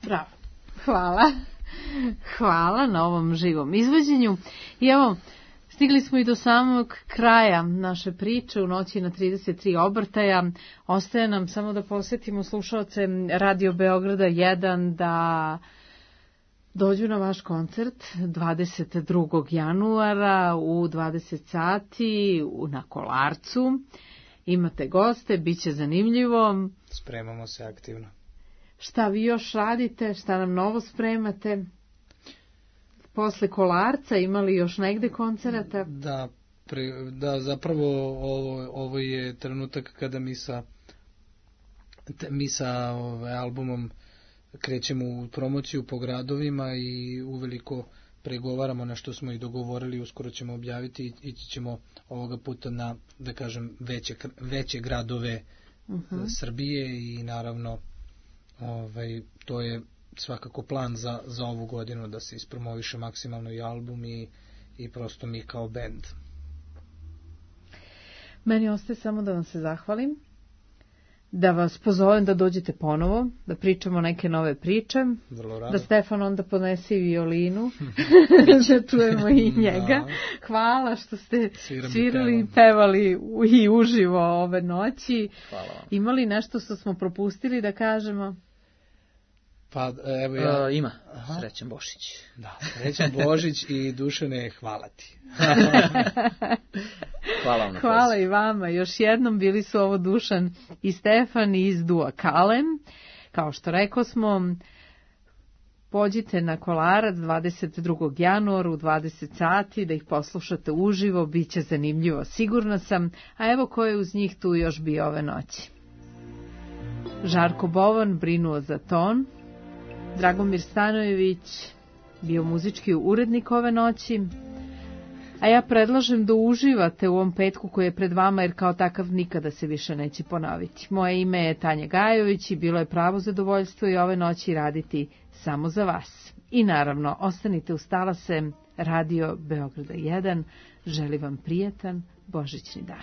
Bravo. Hvala. Hvala na ovom živom izvođenju. I evo, stigli smo i do samog kraja naše priče u noći na 33 obrtaja. Ostaje nam samo da posjetimo slušaoce Radio Beograda 1 da dođu na vaš koncert 22. januara u 20 sati na Kolarcu. Imate goste, bit će zanimljivo. Spremamo se aktivno. Šta vi još radite? Šta nam novo spremate? Posle Kolarca imali još negde koncerata? Da, zapravo ovo je trenutak kada mi sa albumom krećemo u promociju po gradovima i uveliko pregovaramo na što smo i dogovorili, uskoro ćemo objaviti, ići ćemo ovoga puta na, da kažem, veće gradove Srbije i naravno to je svakako plan za ovu godinu da se ispromoviše maksimalno i album i prosto mi kao bend. Meni ostaje samo da vam se zahvalim, da vas pozovem da dođete ponovo, da pričamo neke nove priče, da Stefan onda podnese i violinu, da čujemo i njega. Hvala što ste svirali i pevali i uživo ove noći. Imali nešto što smo propustili da kažemo? Pa, evo ja... Ima, Srećan Božić. Da, Srećan Božić i Dušane, hvala ti. Hvala vam. Hvala i vama. Još jednom bili su ovo Dušan i Stefan iz Dua Kalem. Kao što rekao smo, pođite na Kolarac 22. januara u 20 sati da ih poslušate uživo, bit će zanimljivo, sigurna sam. A evo ko je uz njih tu još bio ove noći. Žarko Bovan brinuo za ton, Dragomir Stanojević bio muzički urednik ove noći, a ja predlažem da uživate u ovom petku koji je pred vama, jer kao takav nikada se više neće ponoviti. Moje ime je Tanja Gajović i bilo je pravo zadovoljstvo i ove noći raditi samo za vas. I naravno, ostanite uz talase Radio Beograda 1. Želim vam prijetan božićni dan.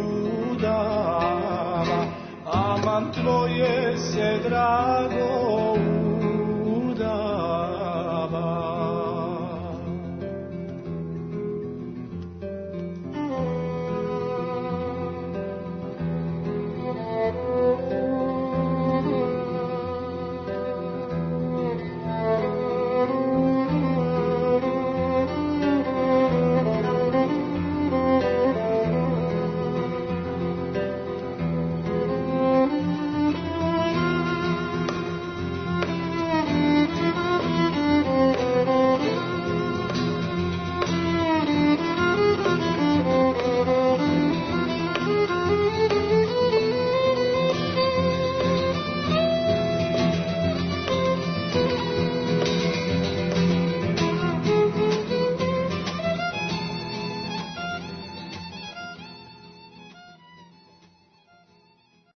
Tvoje se drago